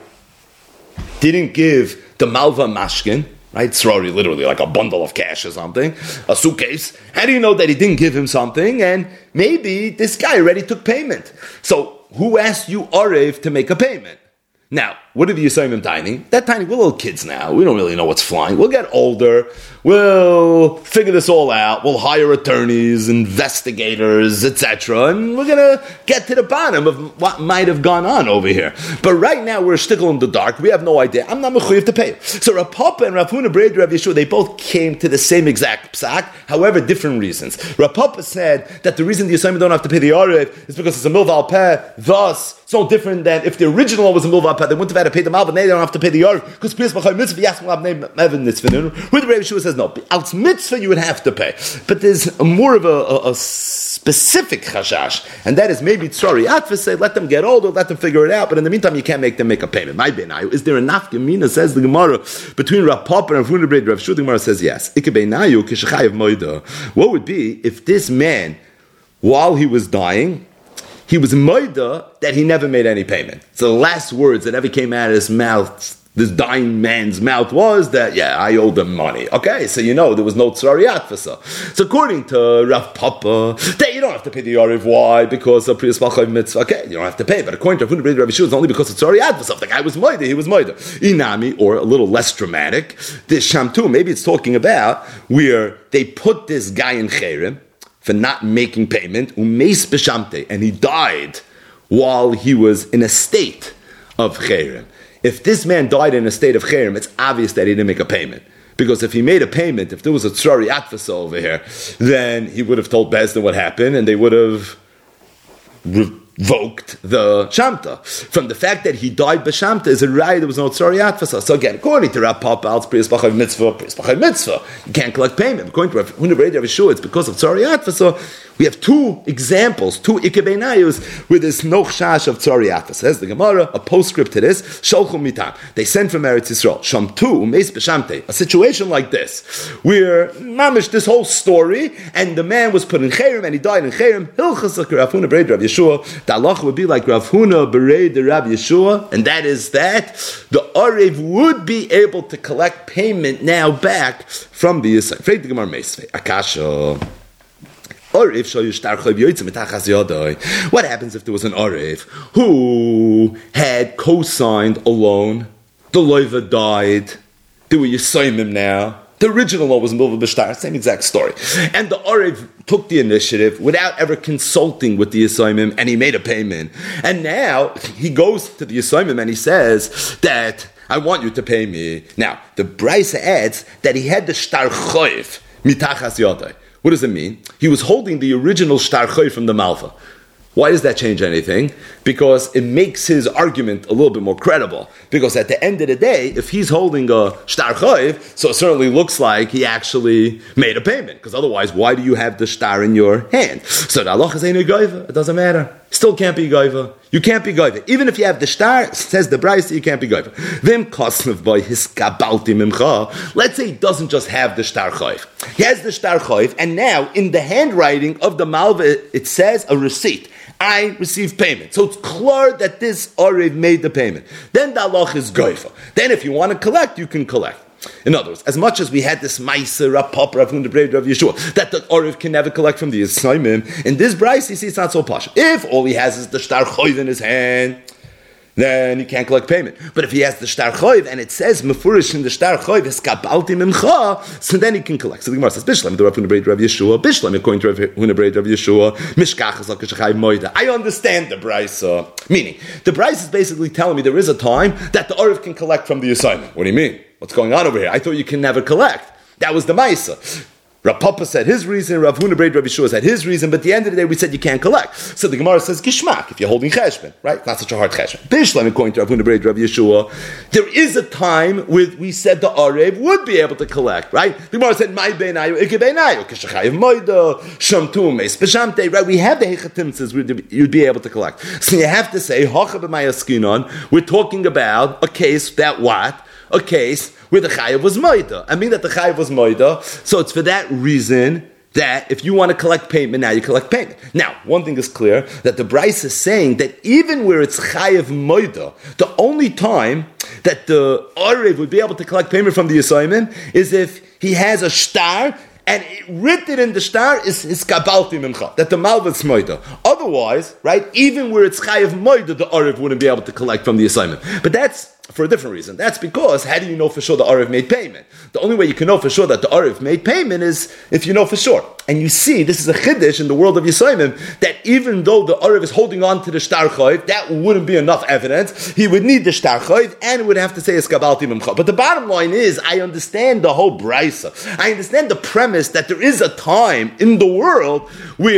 [SPEAKER 1] didn't give the Malva Mashkin, right? Tzrari, literally like a bundle of cash or something, a suitcase. How do you know that he didn't give him something? And maybe this guy already took payment. So, who asked you, Arev, to make a payment? Now, what are the Yisayimim tiny? That tiny, we're little kids now. We don't really know what's flying. We'll get older. We'll figure this all out. We'll hire attorneys, investigators, etc. And we're going to get to the bottom of what might have gone on over here. But right now, we're stickle in the dark. We have no idea. I'm not mechuyev to pay. So Rav Papa and Rav Huna Bar Yeshua, they both came to the same exact psak, however, different reasons. Rav Papa said that the reason the Yisayimim don't have to pay the Arev is because it's a milva al peh, thus It's no different than if the original law was a milva, they wouldn't have had to pay the malva, now they don't have to pay the yarv, because Priyas B'chai Mitzvah, yes, we'll have Evan Mitzvah. Where the Rebbe Yeshua says, no, als Mitzvah you would have to pay. But there's more of a specific chashash, and that is maybe Tzari Atva say, let them get older, let them figure it out, but in the meantime you can't make them make a payment. My benayu, is there a nafkamina, says the Gemara, between Rav Papa and Rav Huna B'Rei Rav Shua? The Gemara says yes. Ike benayu kishachayev moida. What would be if this man, while he was dying, he was moida that he never made any payment? So the last words that ever came out of his mouth, this dying man's mouth, was that, yeah, I owe them money. Okay, so you know there was no tzari atfasa. So according to Rav Papa, that you don't have to pay the Yariv. Why? Because of Priyas B'chai Mitzvah. Okay, you don't have to pay. But according to Rav Huna B'Rei Rav Yeshua, it's only because of tzari atfasa. The guy was moida, he was moida. Inami, or a little less dramatic, this Shamtu, maybe it's talking about where they put this guy in Cherem for not making payment, umeis b'shamte, and he died while he was in a state of Cherem. If this man died in a state of cherem, it's obvious that he didn't make a payment. Because if he made a payment, if there was a tzrari atfasa over here, then he would have told Bezdin what happened, and they would have revoked the shamta. From the fact that he died b'shamta is a raya, there was no tzrari atfasa. So again, according to Rav Papa, it's Priyas B'chai Mitzvah, you can't collect payment. According to Rav Huna B'Rei Rav Yeshua, it's because of tzrari atfasa. We have two examples, two ikebenayos, with this no chash of tzari atfasa. Says the Gemara, a postscript to this, sholchu mitam. They sent from Eretz Yisrael, shamtu umeis b'shamte. A situation like this, where mamish this whole story, and the man was put in cherem and he died in cherem. Hilchas like Rav Huna B'Rei Rav Yeshua. The halacha would be like Rav Huna B'Rei Rav Yeshua, and that is that the Arev would be able to collect payment now back from the Yisrael. Freit the Gemara Meisvei Akasha. What happens if there was an Arev who had co-signed a loan, the loiva died, there were Yisayimim now, the original law was Milva B'Shtar, same exact story. And the Arev took the initiative without ever consulting with the Yisayimim, and he made a payment. And now he goes to the Yisayimim and he says that, I want you to pay me. Now, the Brisa adds that he had the Shtar Choiv mitachas yodai. What does it mean? He was holding the original shtar choy from the malva. Why does that change anything? Because it makes his argument a little bit more credible. Because at the end of the day, if he's holding a shtar choy, so it certainly looks like he actually made a payment. Because otherwise, why do you have the shtar in your hand? So the halacha ain't a goiva. It doesn't matter. Still can't be goiva. You can't be goiva. Even if you have the shtar, says the Brisa, you can't be goiva. Vim kosnev by his kabalti mimcha. Let's say he doesn't just have the shtar choiv. He has the shtar choiv, and now in the handwriting of the malva, it says a receipt. I received payment. So it's clear that this Arev made the payment. Then the halach is goiva. Then if you want to collect, you can collect. In other words, as much as we had this Meiser, Rav Papa, Rav Huna B'Rei Rav Yeshua, that the Arev can never collect from the Yisayimim, in this Brisa, you see it's not so posh. If all he has is the shtar choiv in his hand, then he can't collect payment. But if he has the shtar choiv and it says mefurish in the shtar choiv eskabalti mimcha, so then he can collect. So the Gemara says Bishlam the Rav Huna B'Rei Rav Yeshua, Bishlam according to Rav Huna B'Rei Rav Yeshua, mishkachas al kishachai moida. I understand the Brisa. Meaning, the Brisa is basically telling me there is a time that the Arev can collect from the assignment. What do you mean? What's going on over here? I thought you can never collect. That was the Maisa. Rav Papa said his reason, Rav Huna B'Rei Rav Yeshua said his reason, but at the end of the day we said you can't collect. So the Gemara says Gishmak, if you're holding cheshbon, right? Not such a hard cheshbon. Bishlam, according to Rav Huna B'Rei Rav Yeshua, there is a time with we said the Arev would be able to collect, right? The Gemara said, My beinayu, Ike beinayu, Kishachayev moida, Shamtum, Meis Peshamte, right? We have the Hechatimtzes you'd be able to collect. So you have to say, Hocha b'mayaskinon, we're talking about a case that what? A case where the chayav was moida. I mean that the chayav was moida, so it's for that reason that if you want to collect payment, now you collect payment. Now, one thing is clear, that the Brisa is saying that even where it's chayav moida, the only time that the Arev would be able to collect payment from the assignment is if he has a shtar, and written in the shtar is kabalti mimcha, that the malva's moida. Otherwise, right, even where it's chayav moida, the Arev wouldn't be able to collect from the assignment. But that's for a different reason. That's because, how do you know for sure the Arev made payment? The only way you can know for sure that the Arev made payment is if you know for sure. And you see, this is a chiddush in the world of Yisayimim, that even though the Arev is holding on to the shtar choiv, that wouldn't be enough evidence. He would need the shtar choiv, and it would have to say eskabalti mimcha. But the bottom line is, I understand the whole brisa. I understand the premise that there is a time in the world where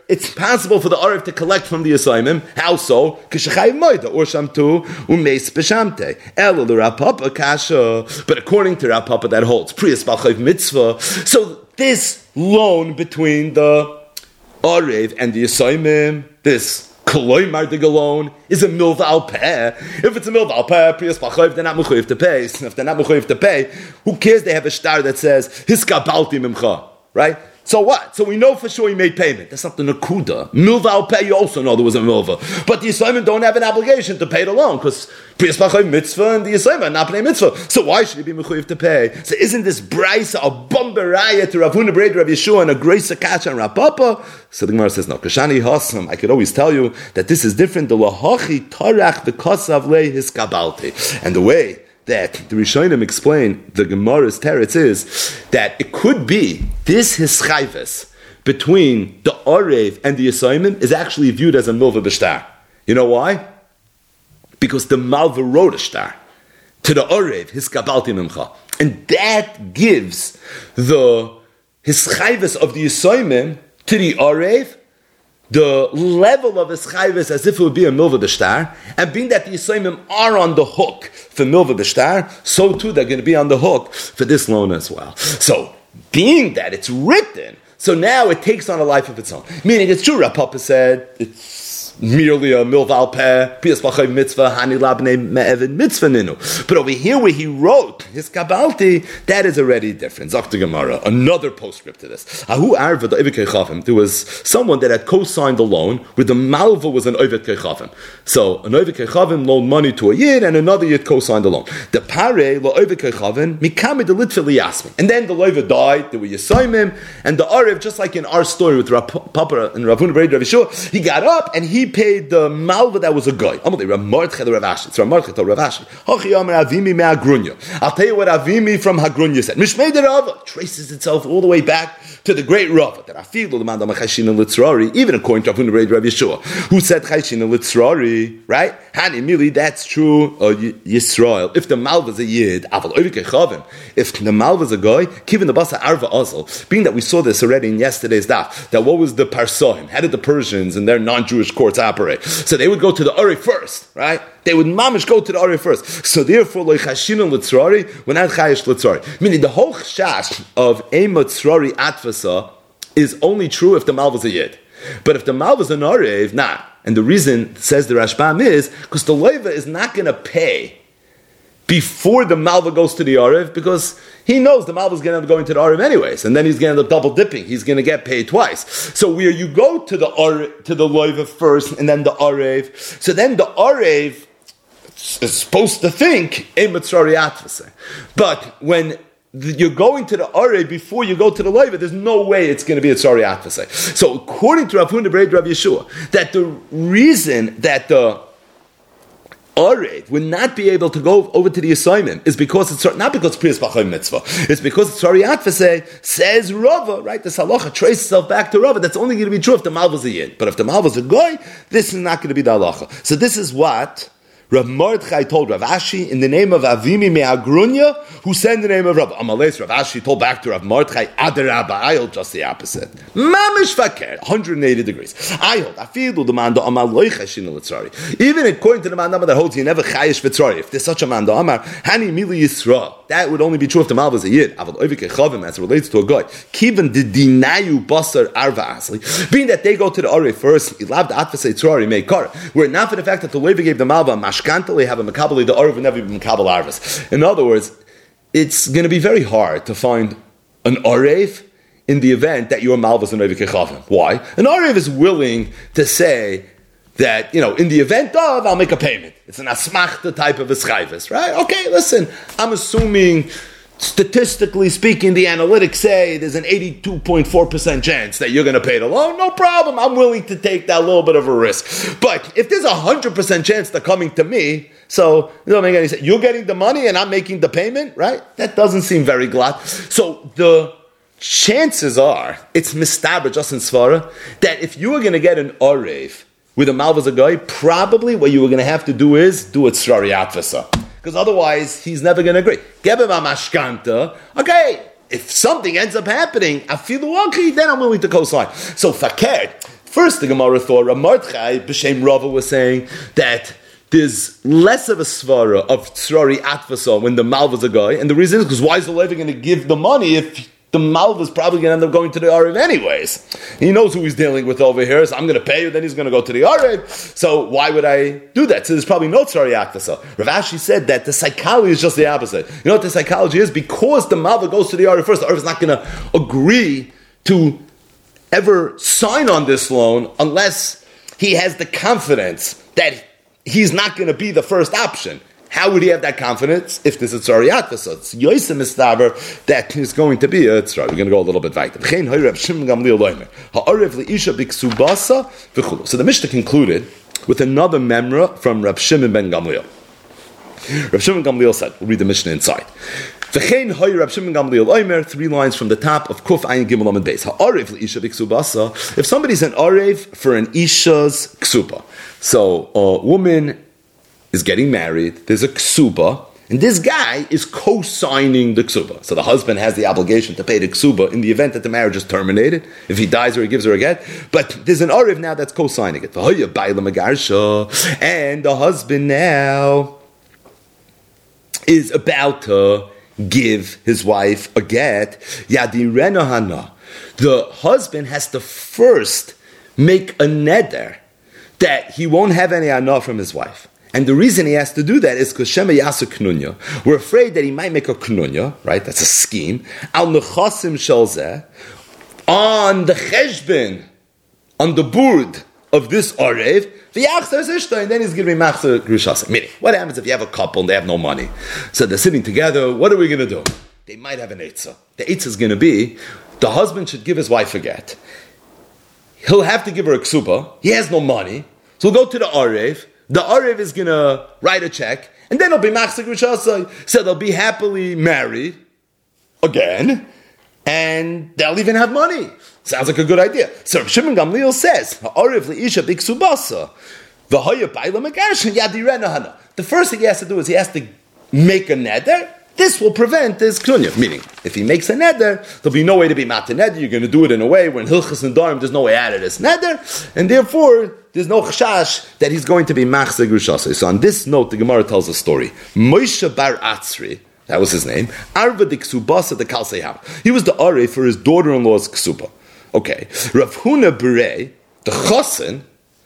[SPEAKER 1] it's possible for the Arev to collect from the Yisayimim. How so? K'shechayv moida, or shamtu, umeis b'shamte. Elo l'Rav Papa kasha. But according to Rav Papa, that holds. Priyas b'chayv mitzvah. So this loan between the Arev and the Yisayimim, this Koloi Mardiga loan is a milva al peh. If it's a milva al peh, Priyas b'chayv, they're not mechuyev to pay. If they're not mechuyev to pay, who cares? They have a star that says, Hiska balti mimcha, right? So what? So we know for sure he made payment. That's not the nakuda. Milva al peh, you also know there was a milva. But the Yisayimim don't have an obligation to pay the loan, because Priyas b'chayv mitzvah and the Yisayimim are not paying mitzvah. So why should he be mechuyev to pay? So isn't this brisa a bomberaya to Rav Huna B'Reid Rav Yeshua and a grace akacha and Rav Papa? So the Gemara says, no. Kashani Hasam, I could always tell you that this is different. The lahachi tarach the kasav le hiskabalti. And the way that the Rishonim explain the Gemara's teretz is that it could be this hischayves between the Arev and the Yisayimim is actually viewed as a milva b'shtar. You know why? Because the Malva wrote a star to the Arev, hiskabalti mimcha. And that gives the hischayves of the Yisayimim to the Arev the level of his chayvus as if it would be a milva b'shtar, and being that the Yisayimim are on the hook for milva b'shtar, so too they're going to be on the hook for this loan as well. So, being that it's written, so now it takes on a life of its own. Meaning it's true, Rav Papa said, it's merely a milva al peh, Priyas b'chayv mitzvah, hani labnei me'evin mitzvah ninu. But over here where he wrote his kabalti, that is already different. Zakta Gemara, another postscript to this. Ahu arva the oived kechavim. There was someone that had co-signed the loan where the malva was an oived kechavim. So an oived kechavim loaned money to a yid and another yid co-signed the loan. The pare lo oived kechavim mikame the litfil liyasmin. And then the loiva died, there were Yisayimim, and the Arev, just like in our story with Rav Papa and Rav Huna B'Reid Rav Yeshua, he got up and he paid the malva that was a guy. Amalei Rav Mordechai the Rav Ashi. It's Rav Mordechai to Rav Ashi. Hochi Yomer Avimi me Agrunya. I'll tell you what Avimi from Hagrunya said. Mishmei de Rava traces itself all the way back to the great Rava that Afilu the man Chayshina Litzrari, even according to Rav Huna B'Reid Rav Yeshua, who said Chayshina Litzrari, right? Hani Mili, that's true. Yisrael. If the malva's a yid, Aval Oived Kechavim. If the malva's a guy, Kivin the Basa Arva Azel. Being that we saw this already in yesterday's daf, that what was the Parsoim? How did the Persians and their non-Jewish courts operate? So they would go to the Uri first, right? They would mamish go to the Uri first. So therefore, loy chashina litzrari, we're not chayish litzrari. Meaning the whole chash of a mitzrari atfasa is only true if the malva's a yid. But if the malva's an Arev, nah. And the reason, says the Rashbam, is because the loiva is not going to pay before the malva goes to the Arev, because he knows the malva is going to end up going to the Arev anyways, and then he's going to end up double dipping. He's going to get paid twice. So where you go to the loiva first and then the Arev, so then the Arev is supposed to think a mitzrari atfase. But when you're going to the Arev before you go to the loiva, there's no way it's going to be a tzari atfase. So according to Rav Huna B'Reid Rav Yeshua, that the reason that the Arev would not be able to go over to the Yisayimim is because it's not because it's Priyas b'chayv mitzvah. It's because it's tzari atfase, says Rava, right? The halacha traces itself back to Rava. That's only going to be true if the malva's a yid. But if the malva's a goy, this is not going to be the halacha. So this is what Rav Mordechai told Rav Ashi in the name of Avimi Me'agrunya, who said in the name of Rav Amalei. Rav Ashi told back to Rav Mordechai, Adarabba, I hold just the opposite. Mamish Fakir, 180 degrees. I hold, Afidu the man Amalei Chashina Litzrari. Even according to the man that holds, you never Chayish Vitzrari. If there's such a man, Amar, Hani Mili Yisra, that would only be true if the Malva is a Yid. Aval Oived Kechavim, as it relates to a guy. Kivan the Dinayu Basar Arva Asli. Being that they go to the Arev first, Ilav the Atfasei Tzrari make Kar. Were it not for the fact that the Levi gave the Malva Mashkanta, they have a Makabali, the Arev would never be Makabal Arvas. In other words, it's going to be very hard to find an Arev in the event that your Malva is an Oived Kechavim. Why? An Arev is willing to say that, in the event of, I'll make a payment. It's an asmachta type of a schayvis, right? Okay, listen, I'm assuming, statistically speaking, the analytics say there's an 82.4% chance that you're going to pay the loan. No problem. I'm willing to take that little bit of a risk. But if there's 100% chance they're coming to me, so it doesn't make any sense. You're getting the money and I'm making the payment, right? That doesn't seem very glad. So the chances are, it's mistaber just in Svara, that if you were going to get an Arev with a malvas a guy, probably what you were going to have to do is do a tzrari atvasa. Because otherwise, he's never going to agree. Gebem mashkanta. Okay, if something ends up happening, afilu okay, then I'm willing to co-sign. So fakir, First, the Gemara thought Ramardchai B'Shem Rava was saying that there's less of a svara of tzrari atvasa when the malva's a guy, and the reason is because why is the Levi going to give the money if the malva's probably going to end up going to the Arev anyways? He knows who he's dealing with over here, so I'm going to pay you, then he's going to go to the Arev, so why would I do that? So there's probably no tzrari atvasa. Rav Ashi said that the psychology is just the opposite. You know what the psychology is? Because the malva goes to the Arev first, the Arev is not going to agree to ever sign on this loan unless he has the confidence that he's not going to be the first option. How would he have that confidence if this is tzariyat? So it's Yosem Mistaber that is going to be a tzar. We're going to go a little bit weiter. So the Mishnah concluded with another memra from Rab Shimon ben Gamliel. Rab Shimon ben Gamliel said, we'll read the Mishnah inside. 3 lines from the top of Kuf Ayin Gimel Amud Beis. If somebody's an Arev for an Isha's Ksuba, so a woman is getting married, there's a Ksuba, and this guy is co-signing the Ksuba. So the husband has the obligation to pay the Ksuba in the event that the marriage is terminated, if he dies or he gives her a get, but there's an Arev now that's co-signing it. And the husband now is about to give his wife a get. Yadirena Hana. The husband has to first make a neder that he won't have any hana from his wife. And the reason he has to do that is because Shema Yasu Knunya. We're afraid that he might make a Knunya, right? That's a scheme. Al Nechasim Shalzeh, on the Cheshbin, on the board of this Arev, and then he's going to be Machzor Grushasa. Meaning, what happens if you have a couple and they have no money? So they're sitting together, what are we going to do? They might have an Eitzah. The Eitzah is going to be, the husband should give his wife a get. He'll have to give her a ksuba. He has no money. So he'll go to the Arev. The Arev is going to write a check, and then he'll be Machzor Grushasa. So they'll be happily married again, and they'll even have money. Sounds like a good idea. So Shimon Gamliel says, the first thing he has to do is he has to make a neder. This will prevent this knunya. Meaning, if he makes a neder, there'll be no way to be mat neder. You're going to do it in a way when Hilchas and Darim, there's no way out of this neder, and therefore there's no chashash that he's going to be Machzor Grushasa. So on this note, the Gemara tells a story. Moshe bar Atzri, that was his name, Arva de Ksubasa de Kalseham. He was the Are for his daughter-in-law's Ksuba. Okay. Rav Huna Berei, the Chosin,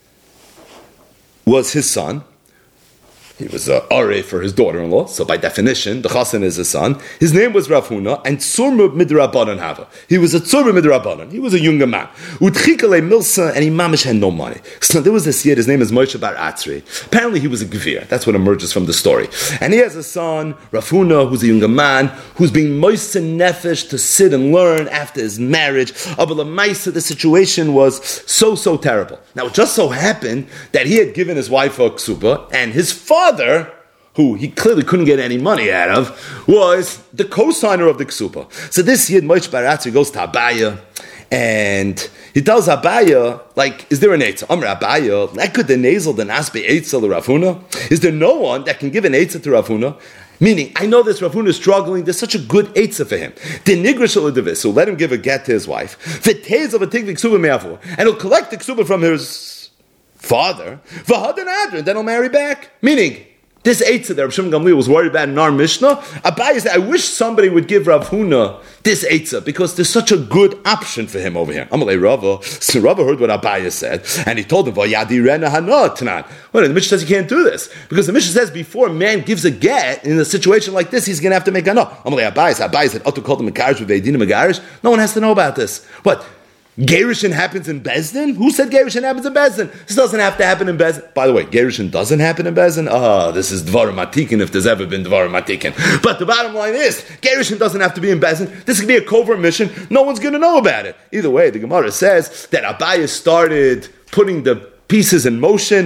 [SPEAKER 1] was his son. He was an Are for his daughter-in-law, so by definition, the Chosin is his son. His name was Rav Huna, and Tzurma Midrabanan Hava. He was a Tzurma Midrabanan. He was a younger man. Utchikale Milsa, and he mamish had no money. So there was this year, his name is Moshe bar Atzri. Apparently he was a Gevir. That's what emerges from the story. And he has a son, Rav Huna, who's a younger man, who's being Moshe Nefesh to sit and learn after his marriage. Abba Maisa, the situation was so terrible. Now it just so happened that he had given his wife a ksuba, and his father, who he clearly couldn't get any money out of, was the co-signer of the ksuba. So this Yid Moshe bar Atzri goes to Abaya, and he tells Abaya, like, is there an eitzah? Amr Abaya, lekud the nasal the nasbe eitzah to Rav Huna? Is there no one that can give an eitzah to Rav Huna? Meaning, I know this Rav Huna is struggling, there's such a good eitzah for him. So let him give a get to his wife. And he'll collect the ksuba from his father, and then he'll marry back. Meaning, this eitzah that Rav Shimon Gamliel was worried about in our Mishnah, Abaye said, I wish somebody would give Rav Huna this eitzah, because there's such a good option for him over here. Amalei Rava. So Rava heard what Abaye said, and he told him, Vayadi Hana Tanan. Well, the Mishnah says you can't do this, because the Mishnah says before a man gives a get, in a situation like this, he's going to have to make a no. Amalei Abaye said, Otu called him Megarish with Veidina Megarish. No one has to know about this. What? Gerushin happens in Bezdin? Who said Gerushin happens in Bezdin? This doesn't have to happen in Bezdin. By the way, Gerushin doesn't happen in Bezdin? This is Dvarim Atikin if there's ever been Dvarim Atikin. But the bottom line is, Gerushin doesn't have to be in Bezdin. This could be a covert mission. No one's going to know about it. Either way, the Gemara says that Abaye started putting the pieces in motion.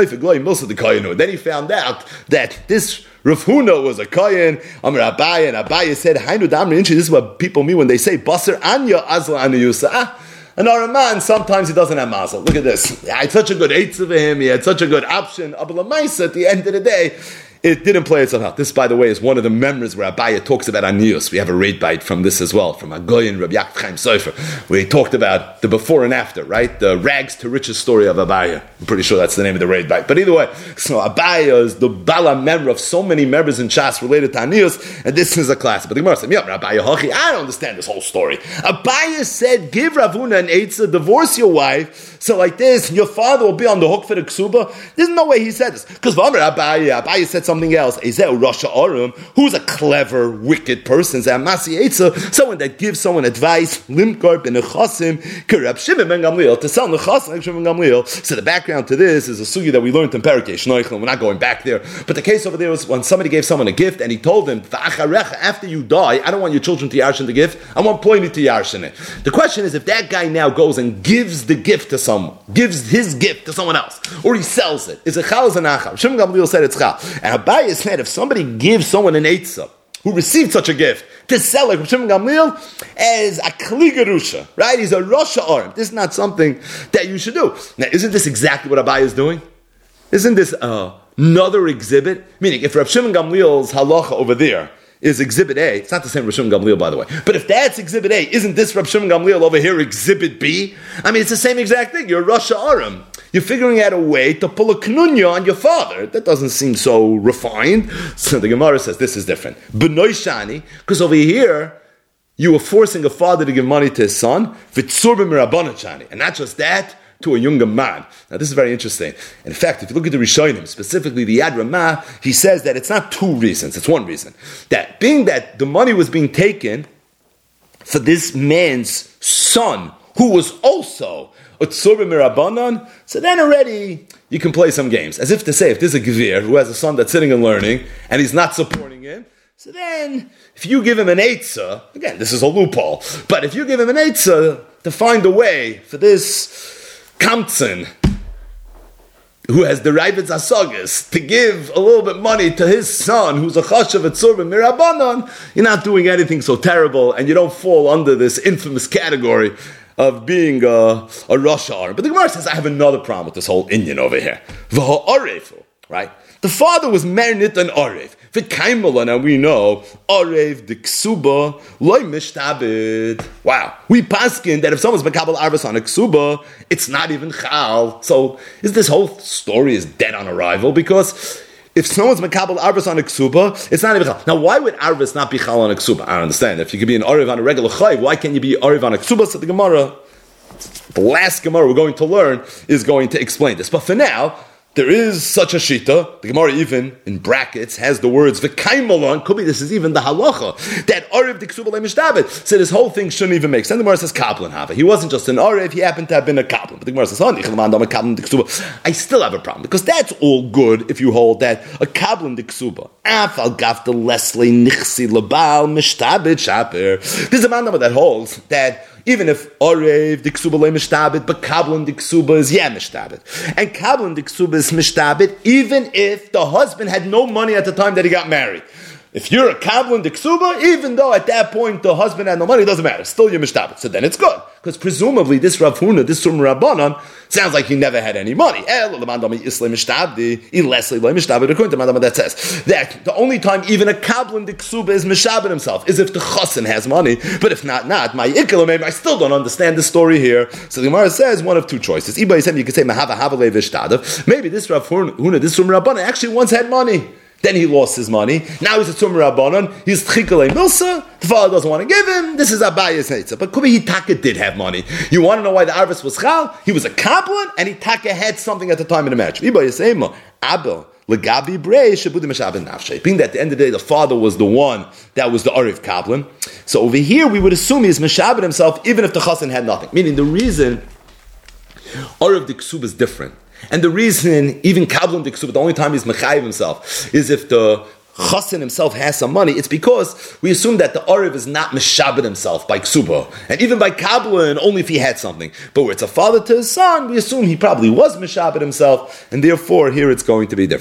[SPEAKER 1] Then he found out that this Rav Huna was a Kohen. Amr Abaye, and Abaye said, Hainu Damri Inchi. This is what people mean when they say, Basar Anya Azla Anu Yusa. An Araman, sometimes he doesn't have mazel. Look at this. He had such a good eitzah for him. He had such a good option. At the end of the day, it didn't play itself out. This, by the way, is one of the memories where Abaye talks about Anius. We have a raid bite from this as well, from Agoyin Rabbi Yaakov Chaim Sofer, where he talked about the before and after, right? The rags to riches story of Abaye. I'm pretty sure that's the name of the raid bite. But either way, so Abaye is the Bala member of so many members in Shas related to Anius, and this is a classic. But the Gemara said, Abaye Hachi, I don't understand this whole story. Abaye said, give Rav Huna an Eitzah, divorce your wife, so like this, your father will be on the hook for the ksuba. There's no way he said this. Because Abaye said something else. Rasha Arum, who's a clever, wicked person, someone that gives someone advice, Limkar ben Nechasim, Kerab Shimon ben Gamliel, to sell Nechasim like Shimon ben Gamliel. So the background to this is a sugi that we learned in Perikei Shnoichel. We're not going back there. But the case over there was when somebody gave someone a gift and he told them, after you die, I don't want your children to yarshin the gift, I want Ploini to yarshin it. The question is, if that guy now goes and gives the gift to someone, gives his gift to someone else, or he sells it, is it chal or nachal? Shimon Gamliel said it's chal. And Abaye said, if somebody gives someone an eitzah who received such a gift to sell it from Shimon Gamliel as a kli gerusha, right? He's a rasha arm. This is not something that you should do. Now, isn't this exactly what Abaye is doing? Isn't this another exhibit? Meaning, if Rav Shimon Gamliel's halacha over there is exhibit A, it's not the same Rav Shimon Gamliel, by the way, but if that's exhibit A, isn't this Rav Shimon Gamliel over here exhibit B? I mean, it's the same exact thing. You're a rasha arim. You're figuring out a way to pull a knunya on your father. That doesn't seem so refined. So the Gemara says this is different. B'noi shani, because over here, you were forcing a father to give money to his son, v'tzur b'mirabbanan shani. And not just that, to a younger man. Now this is very interesting. In fact, if you look at the Rishonim, specifically the Yad Ramah, he says that it's not two reasons, it's one reason. That being that the money was being taken for this man's son, who was also a tzur b'mirabanan, so then already you can play some games. As if to say, if there's a gevir who has a son that's sitting and learning, and he's not supporting him, so then, if you give him an eitzah, again, this is a loophole, but if you give him an eitzah to find a way for this Kamtzen, who has derived asagas, to give a little bit money to his son, who's a chashav at Tzur b'mirabanan, you're not doing anything so terrible, and you don't fall under this infamous category of being a Rasha. But the Gemara says, I have another problem with this whole Indian over here. V'ha'arefu, right? The father was mernit an arev. V'kaimala, now we know, arev de ksuba, loy mishtabid. Wow. We paskin that if someone's makabel arvas on a ksuba, it's not even chal. So, is this whole story is dead on arrival? Because if someone's makabel arvas on a ksuba, it's not even chal. Now, why would arvas not be chal on a ksuba? I don't understand. If you could be an arev on a regular chayv, why can't you be arev on a ksuba? So the Gemara, the last Gemara we're going to learn, is going to explain this. But for now, there is such a shita. The Gemara even, in brackets, has the words v'kaimalon. Could be this is even the halacha that arev diksuba le'mishtabed. So this whole thing shouldn't even make sense. The Gemara says kaplan hava. He wasn't just an arev; he happened to have been a kaplan. But the Gemara says, I still have a problem because that's all good if you hold that a kaplan diksuba. Afal gafta leslie nichsi lebal mishtabed shaper. There's a man that holds that even if Orev diksuba le mishtabit, but Kablan diksuba is mishtabit. And Kablan diksuba is mishtabit, even if the husband had no money at the time that he got married. If you're a Kablan diksuba, even though at that point the husband had no money, it doesn't matter. Still you're mishtabit. So then it's good. Because presumably this Rav Huna, this Tzur Rabbanan, sounds like he never had any money. According to Madama that says that the only time even a Kablan diksuba is mishabit himself is if the chassan has money. But if not, my maybe I still don't understand the story here. So the Gemara says one of two choices. Either you could say maybe this Rav Huna, this Tzur Rabbanan actually once had money. Then he lost his money. Now he's a Tzur Rabbanan. He's Tchikalei Milsa. The father doesn't want to give him. This is Abaye's Eitzah. But Kubi Hitaka did have money. You want to know why the Arvis was Chal? He was a Kaplan, and Hitaka had something at the time of the marriage. Being that at the end of the day, the father was the one that was the Ariv Kaplan. So over here, we would assume he's Meshabed himself, even if the Chassan had nothing. Meaning the reason Ariv Diksub is different. And the reason, even Kablan Diksuba, the only time he's Mechayiv himself, is if the Chassan himself has some money, it's because we assume that the Ariv is not Meshabed himself by Ksuba. And even by Kablan, only if he had something. But where it's a father to his son, we assume he probably was Meshabed himself, and therefore here it's going to be different.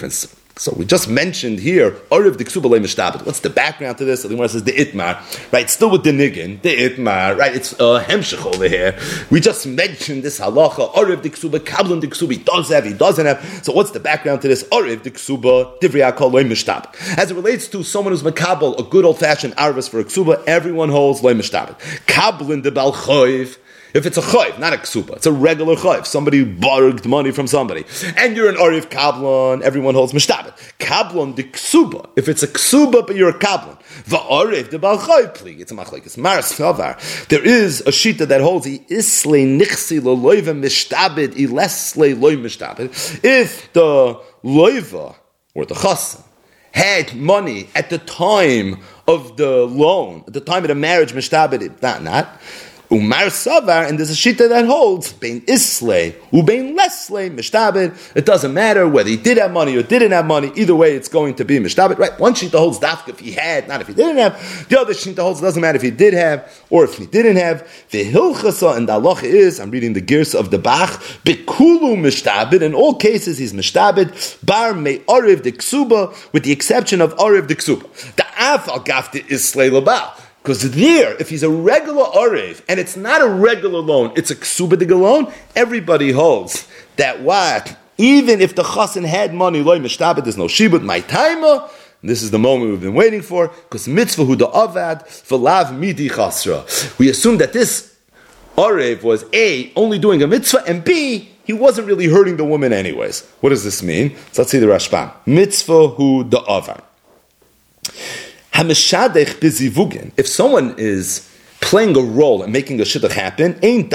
[SPEAKER 1] So we just mentioned here, Oriv the Ksuba Mishtabed. What's the background to this? The Gemara says the Itmar, right? Still with the Niggin, the Itmar, right? It's Hemshech over here. We just mentioned this halacha, Oriv the Ksuba, Kablan the Ksuba, he doesn't have. So what's the background to this? Oriv the Ksuba, Divrei HaKol Loy Mishtabed. As it relates to someone who's Makabel, a good old-fashioned Arvus for a Ksuba, everyone holds Loy Mishtabed. Kablan the Bal Choiv. If it's a chayv, not a ksuba, it's a regular chayv. Somebody borrowed money from somebody. And you're an Oriv Kablon, everyone holds mishtabet. Kablon the ksuba. If it's a ksuba, but you're a Kablon. The Oriv, the Bal chayv plig. It's a machlek. It's Maras Savar. There is a shita that holds, Islay nichsi lo loiva mishtabet, ileslay loy mishtabet. If the loiva, or the chassan, had money at the time of the loan, at the time of the marriage, mishtabet, not. Umar Savar, and there's a shita that holds Bein Islay, Ubein Leslay, Mishtabed. It doesn't matter whether he did have money or didn't have money. Either way, it's going to be Mishtabed. Right? One shita holds Dafka if he had, not if he didn't have. The other shita holds it doesn't matter if he did have or if he didn't have. The Hilchasa and the halacha is, I'm reading the Girs of the Bach, Bekulu Mishtabed. In all cases, he's Mishtabed. Bar Me Oriv the Ksuba, with the exception of Oriv the Ksuba. The Af al Gafti Islay Labal. Because there, if he's a regular Orev, and it's not a regular loan, it's a Ksubadig loan, everybody holds that what? Even if the Chassan had money, loy mishtabed, there's no shibud, my timer. This is the moment we've been waiting for, because mitzvah hu da'avad, v'lav midi chasra. We assume that this Orev was A, only doing a mitzvah, and B, he wasn't really hurting the woman anyways. What does this mean? So let's see the Rashbam. Mitzvah hu da'avad. If someone is playing a role and making a shidduch happen,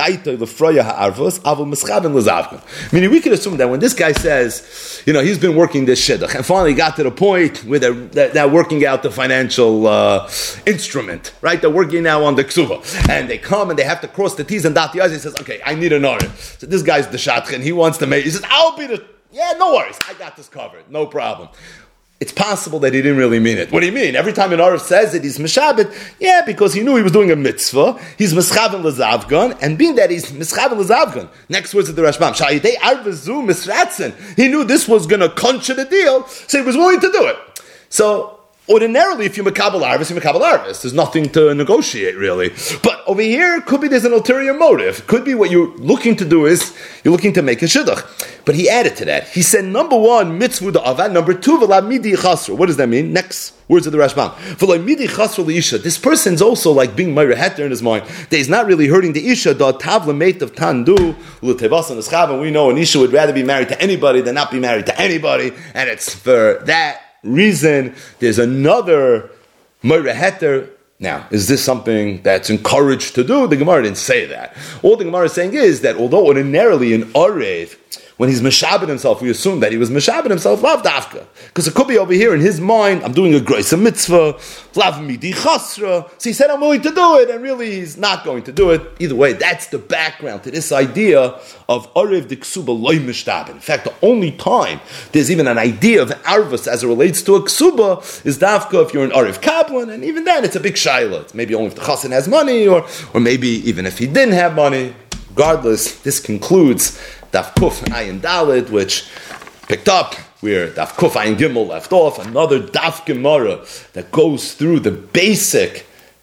[SPEAKER 1] meaning we could assume that when this guy says, he's been working this shidduch and finally got to the point where they're working out the financial instrument, right? They're working now on the ksuba, and they come and they have to cross the T's and dot the I's. He says, okay, I need an order. So this guy's the shatchen. He wants to make, he says, I'll be no worries. I got this covered. No problem. It's possible that he didn't really mean it. What do you mean? Every time an Arif says it, he's Meshabit. Yeah, because he knew he was doing a mitzvah. He's Meschaven L'Zavgon. And being that he's Meschaven L'Zavgon, next words of the Rashbam, Sha'yidei Arvezu Misratzen. He knew this was going to conjure the deal, so he was willing to do it. So, ordinarily, if you're Makabal Arvis, you're Makabal Arvis. There's nothing to negotiate, really. But over here, could be there's an ulterior motive. Could be what you're looking to do is, you're looking to make a shidduch. But he added to that. He said, number one, mitzvah da'avad. Number two, v'la midi chasra. What does that mean? Next words of the Rashbam. V'la midi chasra li'isha. This person's also like being Meir Heter in his mind. That he's not really hurting the isha. Da tavla mate of tandu. L'tevas and eschav. And we know an isha would rather be married to anybody than not be married to anybody. And it's for that reason, there's another Meir Heter. Now, is this something that's encouraged to do? The Gemara didn't say that. All the Gemara is saying is that although ordinarily in Orev, when he's Meshabed himself, we assume that he was Meshabed himself, lav dafka. Because it could be over here in his mind, I'm doing a grace, a mitzvah, lav midi chasra. So he said, I'm willing to do it, and really he's not going to do it. Either way, that's the background to this idea of Orev de Ksuba loy mishtabed. In fact, the only time there's even an idea of arvus as it relates to a Ksuba is dafka if you're an Orev Kaplan, and even then it's a big shayla. It's maybe only if the chassan has money, or maybe even if he didn't have money. Regardless, this concludes Daf Kuf Ayin Dalet, which picked up where Daf Kuf Ayin Gimel left off, another Daf Gemara that goes through the basic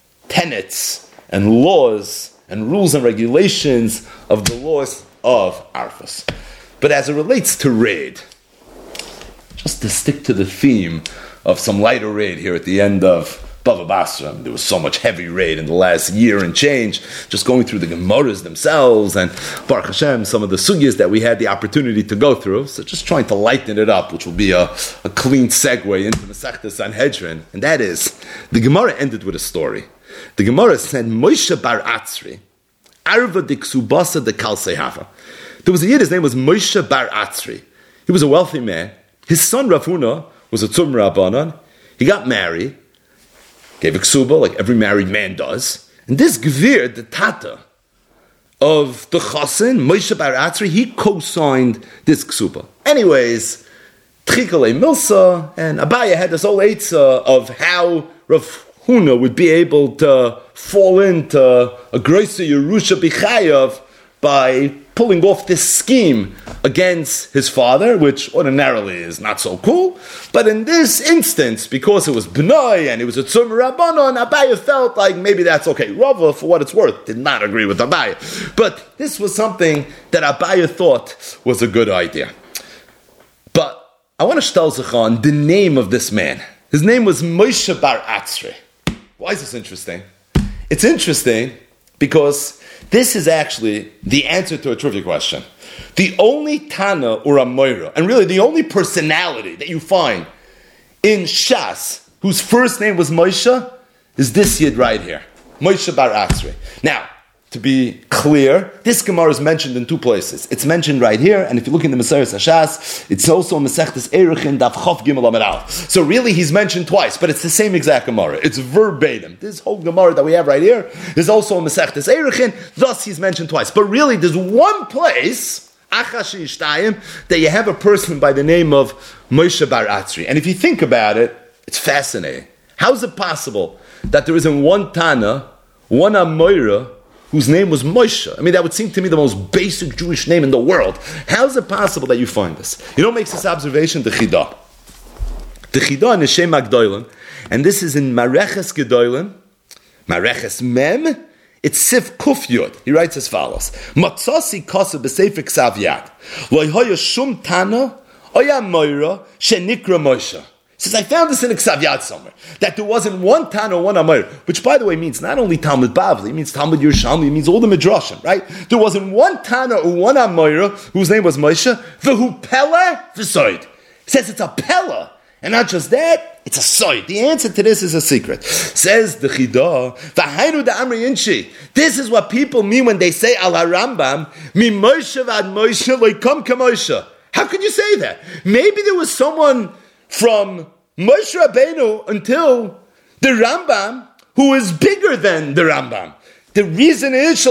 [SPEAKER 1] tenets and laws and rules and regulations of the laws of Arfas. But as it relates to raid, just to stick to the theme of some lighter raid here at the end of Bava Basra. There was so much heavy raid in the last year and change, just going through the Gemaras themselves, and Baruch Hashem, some of the sugyas that we had the opportunity to go through. So just trying to lighten it up, which will be a clean segue into Masechta Sanhedrin. And that is, the Gemara ended with a story. The Gemara said, Moshe bar Atzri, Arva de Ksubasa de Kalsei Hava. There was a Yid, his name was Moshe bar Atzri. He was a wealthy man. His son Rav Huna was a Tzum Rabbanan. He got married, gave a ksuba like every married man does. And this Gvir, the Tata of the Chassan, Moshe bar Atzri, he co-signed this ksuba. Anyways, Tchikale Milsa, and Abaya had this whole eitzah of how Rav Huna would be able to fall into a Groisa Yerusha B'chayav by pulling off this scheme against his father, which ordinarily is not so cool. But in this instance, because it was B'nai and it was a Tzum Rabbanon, Abaye felt like maybe that's okay. Rava, for what it's worth, did not agree with Abaye. But this was something that Abaye thought was a good idea. But I want to shtel zich on the name of this man. His name was Moshe Bar Atzri. Why is this interesting? It's interesting because this is actually the answer to a trivia question. The only Tana or a Moira, and really the only personality that you find in Shas, whose first name was Moshe, is this Yid right here, Moshe Bar Atzri. Now, to be clear, this Gemara is mentioned in two places. It's mentioned right here, and if you look in the Maseres Hashas, it's also in Masechtas Erechin Daf Chof Gimel Amud Aleph. So really, he's mentioned twice, but it's the same exact Gemara. It's verbatim. This whole Gemara that we have right here is also in Masechtas Erechin. Thus, he's mentioned twice. But really, there's one place that you have a person by the name of Moshe Bar Atzri. And if you think about it, it's fascinating. How is it possible that there isn't one Tana, one Amoira, whose name was Moshe? I mean, that would seem to me the most basic Jewish name in the world. How is it possible that you find this? You know what makes this observation? The Chidah. The Chidah in the Shem HaGdolim, and this is in Mareches Gedolim, Mareches Mem, it's Sif Kuf Yud. He writes as follows: Matzasi Kosa b'Sefer Ksav Yad, Lo hoya shum Tana, oya Moira, shenikra Moshe. He says, I found this in a Ksav Yad somewhere, that there wasn't one Tana or one Amoira, which by the way means not only Talmud Bavli, it means Talmud Yerushalmi, it means all the Midrashim, right? There wasn't one Tana or one Amoira whose name was Moshe, v'hu Pella v'Soid. He says it's a Pella, and not just that, it's a soid. The answer to this is a secret. Says the Chidah, v'hainu da'amri inshi. This is what people mean when they say al HaRambam, mi Moshe v'ad Moshe lo'ikam k'Moshe. How could you say that? Maybe there was someone from Moshe Rabbeinu until the Rambam who is bigger than the Rambam. The reason is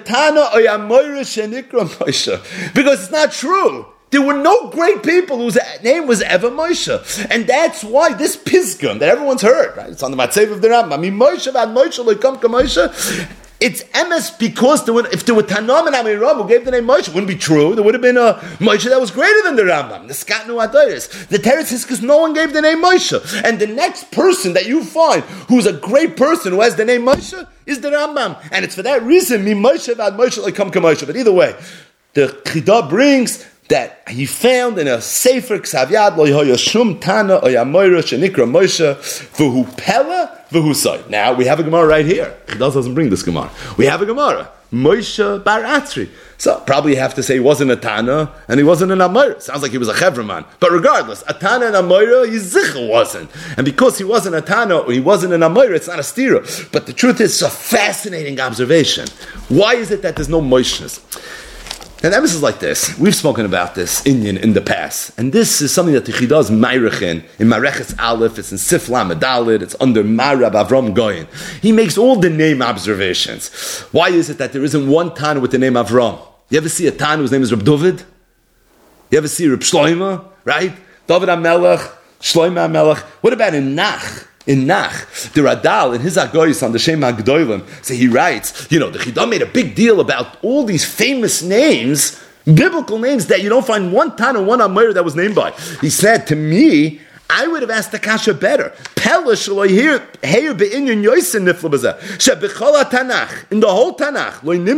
[SPEAKER 1] because it's not true. There were no great people whose name was ever Moshe. And that's why this Pisgum that everyone's heard, right? It's on the Matzev of the Rambam. Moshe v'ad Moshe lo'ikam k'Moshe. It's emes because if there were Tanam and Amiram who gave the name Moshe, it wouldn't be true. There would have been a Moshe that was greater than the Rambam. The Skatnu Adoris. The Teretz is because no one gave the name Moshe. And the next person that you find who's a great person who has the name Moshe is the Rambam. And it's for that reason, Mi Moshe v'ad Moshe lo'ikam k'Moshe. But either way, the Chidah brings that he found in a Sefer Ksav Yad lo yehoya shum Tana oya Moira shenikra Moshe v'hu Pella v'hu Soid. Now we have a Gemara right here. Chidah doesn't bring this Gemara. We have a Gemara. Moshe Bar Atzri. So probably you have to say he wasn't a Tana and he wasn't an Amoira. Sounds like he was a Chevraman. But regardless, a Tana and Amoira, Yizichel wasn't. And because he wasn't a Tana or he wasn't an Amoira, it's not a stira. But the truth is, it's a fascinating observation. Why is it that there's no Mosheness? And the emphasis is like this. We've spoken about this Inyan in the past. And this is something that the Chidah is Meirechin. In Mareches Aleph, it's in Sif Lamed Daled, it's under Marab Avram Goyen. He makes all the name observations. Why is it that there isn't one Tana with the name Avram? You ever see a Tana whose name is Reb David? You ever see Reb Shloima, right? David HaMelech, Shloima HaMelech. What about in Nach? In Nach, the Radal, in his Agoyis on the Shem HaGdolim, so he writes, the Chidah made a big deal about all these famous names, biblical names, that you don't find one Tana, one Amoira that was named by. He said, to me, I would have asked the Kasha better. In the whole Tanakh,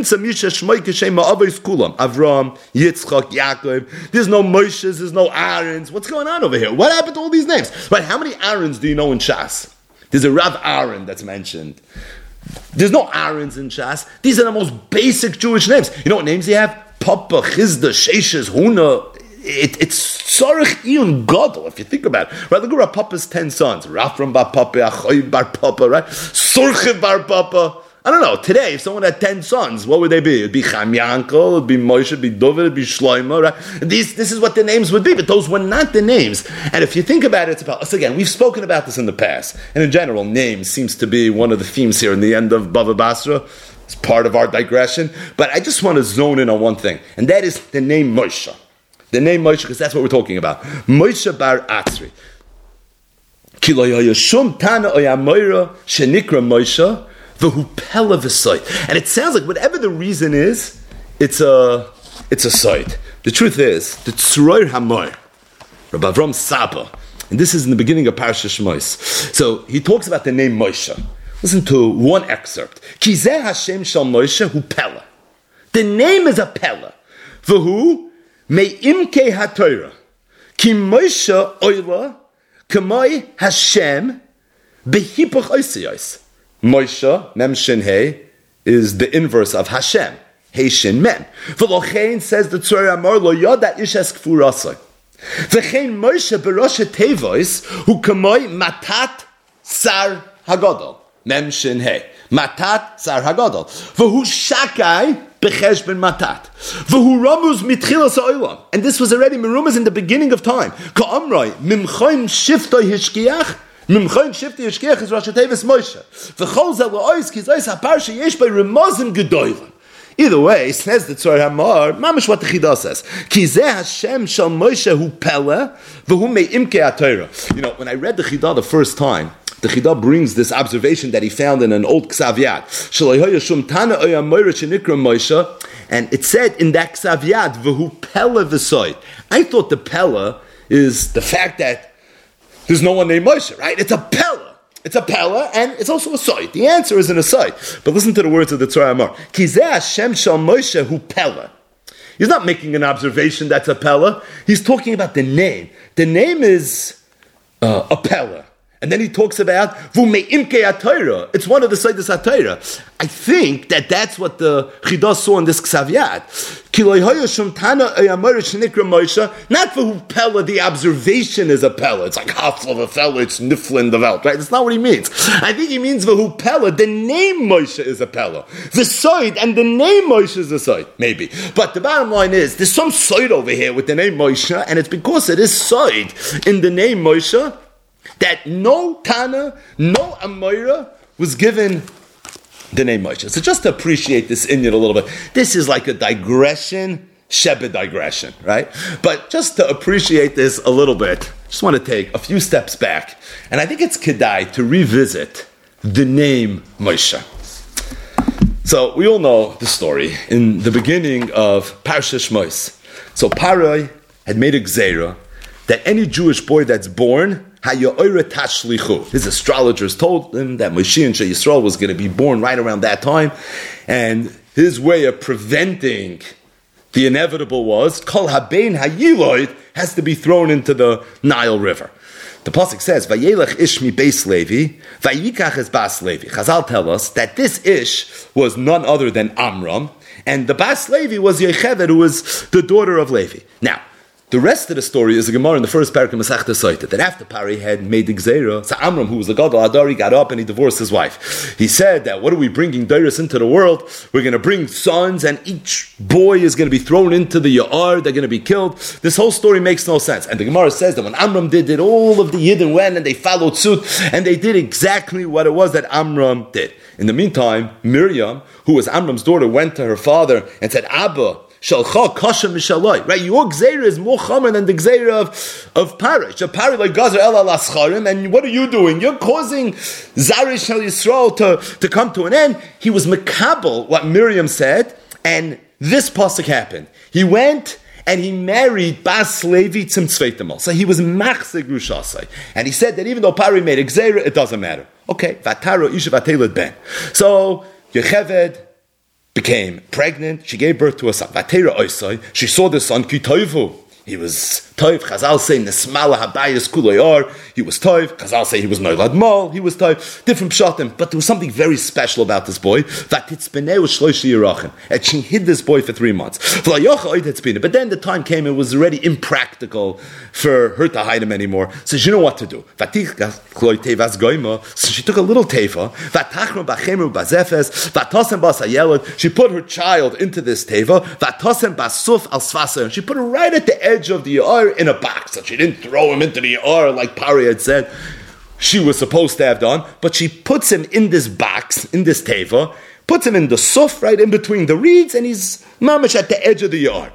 [SPEAKER 1] Avram, Yitzchak, Yaakov, there's no Moshes, there's no Aarons. What's going on over here? What happened to all these names? Right? How many Aarons do you know in Shas? There's a Rav Aaron that's mentioned. There's no Aarons in Shas. These are the most basic Jewish names. You know what names you have? Papa, Chizda, Sheshes, Huna. It's Tzarech Iyun Gadol, if you think about it. Right, look at Rav Papa's 10 sons. Rafram bar Papa, Achoy bar Papa, right? Surche bar Papa. I don't know, today, if someone had 10 sons, what would they be? It'd be Chaim Yankel, it'd be Moshe, it'd be David, it'd be Shlomo, right? This is what the names would be, but those were not the names. And if you think about it, it's about us again. We've spoken about this in the past. And in general, names seems to be one of the themes here in the end of Bava Basra. It's part of our digression. But I just want to zone in on one thing, and that is the name Moshe. The name Moshe, because that's what we're talking about. Moshe Bar Atzri. Ki lo yoshum Tana oya Moira shenikra Moshe v'hu Pella v'Soid. And it sounds like whatever the reason is, it's a it's a side. The truth is, the Tzroir Hamor, Rabbi Avram Saba, and this is in the beginning of Parashat Shmos. So he talks about the name Moshe. Listen to one excerpt. Ki zeh Hashem shel Moshe hu Pella. The name is a Pella. V'hu me'imkei haTorah. Ki Moshe oila k'moi Hashem behipuch oisiyos. Moshe, mem shin hey, is the inverse of Hashem. Hey shin mem. V'lochein says the Tzroir Hamor lo yoda ish es kfurasai. V'chein Moshe beroshe tevois hu k'moi matat sar hagadol. Mem shin hey. Matat sar hagadol. V'hu shakai bechesh ben matat. V'hu ramuz mitchilas ha'olam. And this was already merumas in the beginning of time. Ka'amroi mimchoim shiftoi hishkiach. Mimchoim shiftoi hishkiach is Rosh Tevis Moshe. V'chol zel la'ois ki zois ha'parsha yesh by remozim gedoylim. Either way, says the Tzroir Hamor, mamish what the Chidah says. Ki zeh Hashem shel Moshe hu Pella, v'hu me'imkei haTorah. You know, when I read the Chidah the first time, the Chidah brings this observation that he found in an old Ksav Yad. And it said in that Ksav Yad, v'hu Pella v'soid. I thought the Pella is the fact that there's no one named Moshe, right? It's a Pella. It's a Pella, and it's also a soid. The answer is in a soid. But listen to the words of the Tzroir Hamor. Ki zeh Hashem shel Moshe hu Pella. He's not making an observation that's a Pella. He's talking about the name. The name is a Pella. And then he talks about Vu me'imkei haTorah. It's one of the Seidos HaTorah. I think that's what the Chidah saw in this Ksav Yad. Ki lo hoya shum tana amor shenikra Moshe. Not for who Pella, the observation is a Pella. It's like half of a fella, it's niflin the Welt, right? That's not what he means. I think he means for who Pella, the name Moshe is a Pella. The Soid and the name Moshe is a Soid. Maybe. But the bottom line is, there's some Soid over here with the name Moshe, and it's because it is Soid in the name Moshe that no Tana, no Amora was given the name Moshe. So just to appreciate this Inyan a little bit, this is like a digression, Shebed digression, right? But just to appreciate this a little bit, just want to take a few steps back. And I think it's Kedai to revisit the name Moshe. So we all know the story in the beginning of Parashat Shmos. So Paroi had made a gzeira that any Jewish boy that's born, his astrologers told him that Mashiach Yisrael was going to be born right around that time, and his way of preventing the inevitable was Kol Habein Hayiloid has to be thrown into the Nile River. The pasuk says, "Vayelech ish mi beis Levi, vayikach es bas Levi." Chazal tell us that this ish was none other than Amram, and the bas Levi was Yocheved, who was the daughter of Levi. Now, the rest of the story is a Gemara in the first parak of Masechta Sotah, that after Pari had made the Gzeira, so Amram, who was the Gadol Adar, he got up and he divorced his wife. He said that, what are we bringing Deiros into the world? We're going to bring sons, and each boy is going to be thrown into the Ya'ar, they're going to be killed. This whole story makes no sense. And the Gemara says that when Amram did all of the Yidden went and they followed suit, and they did exactly what it was that Amram did. In the meantime, Miriam, who was Amram's daughter, went to her father and said, Abba, Shalcha kasha mishaloi. Right, your gzeira is more chamer than the gzeira of Parish. A Parish like Gazer el alascharim, and what are you doing? You're causing Zarish Shel Yisrael to come to an end. He was mekabel what Miriam said, and this pasuk happened. He went and he married Bas Levi Tzimtzveitamol. So he was machzeg rushasai, and he said that even though Pari made a gzeira, it doesn't matter. Okay, vataro isha vateled ben. So Yocheved became pregnant, she gave birth to a son. Vatera oisai, she saw the son, ki toivu. He was toiv. Chazal say nesmala habayis kulayar. He was toiv. Chazal say he was noilad mal. He was toiv. Different pshatim, but there was something very special about this boy. Vatitzbeneu shloishi yirachim, and she hid this boy for 3 months. But then the time came; it was already impractical for her to hide him anymore. So she knew what to do. So she took a little teva. She put her child into this teva. She put her right at the edge of the Ya'ar in a box. So she didn't throw him into the Ya'ar like Pari had said she was supposed to have done, but she puts him in this box, in this teva, puts him in the suf, right in between the reeds, and he's mamish at the edge of the yard.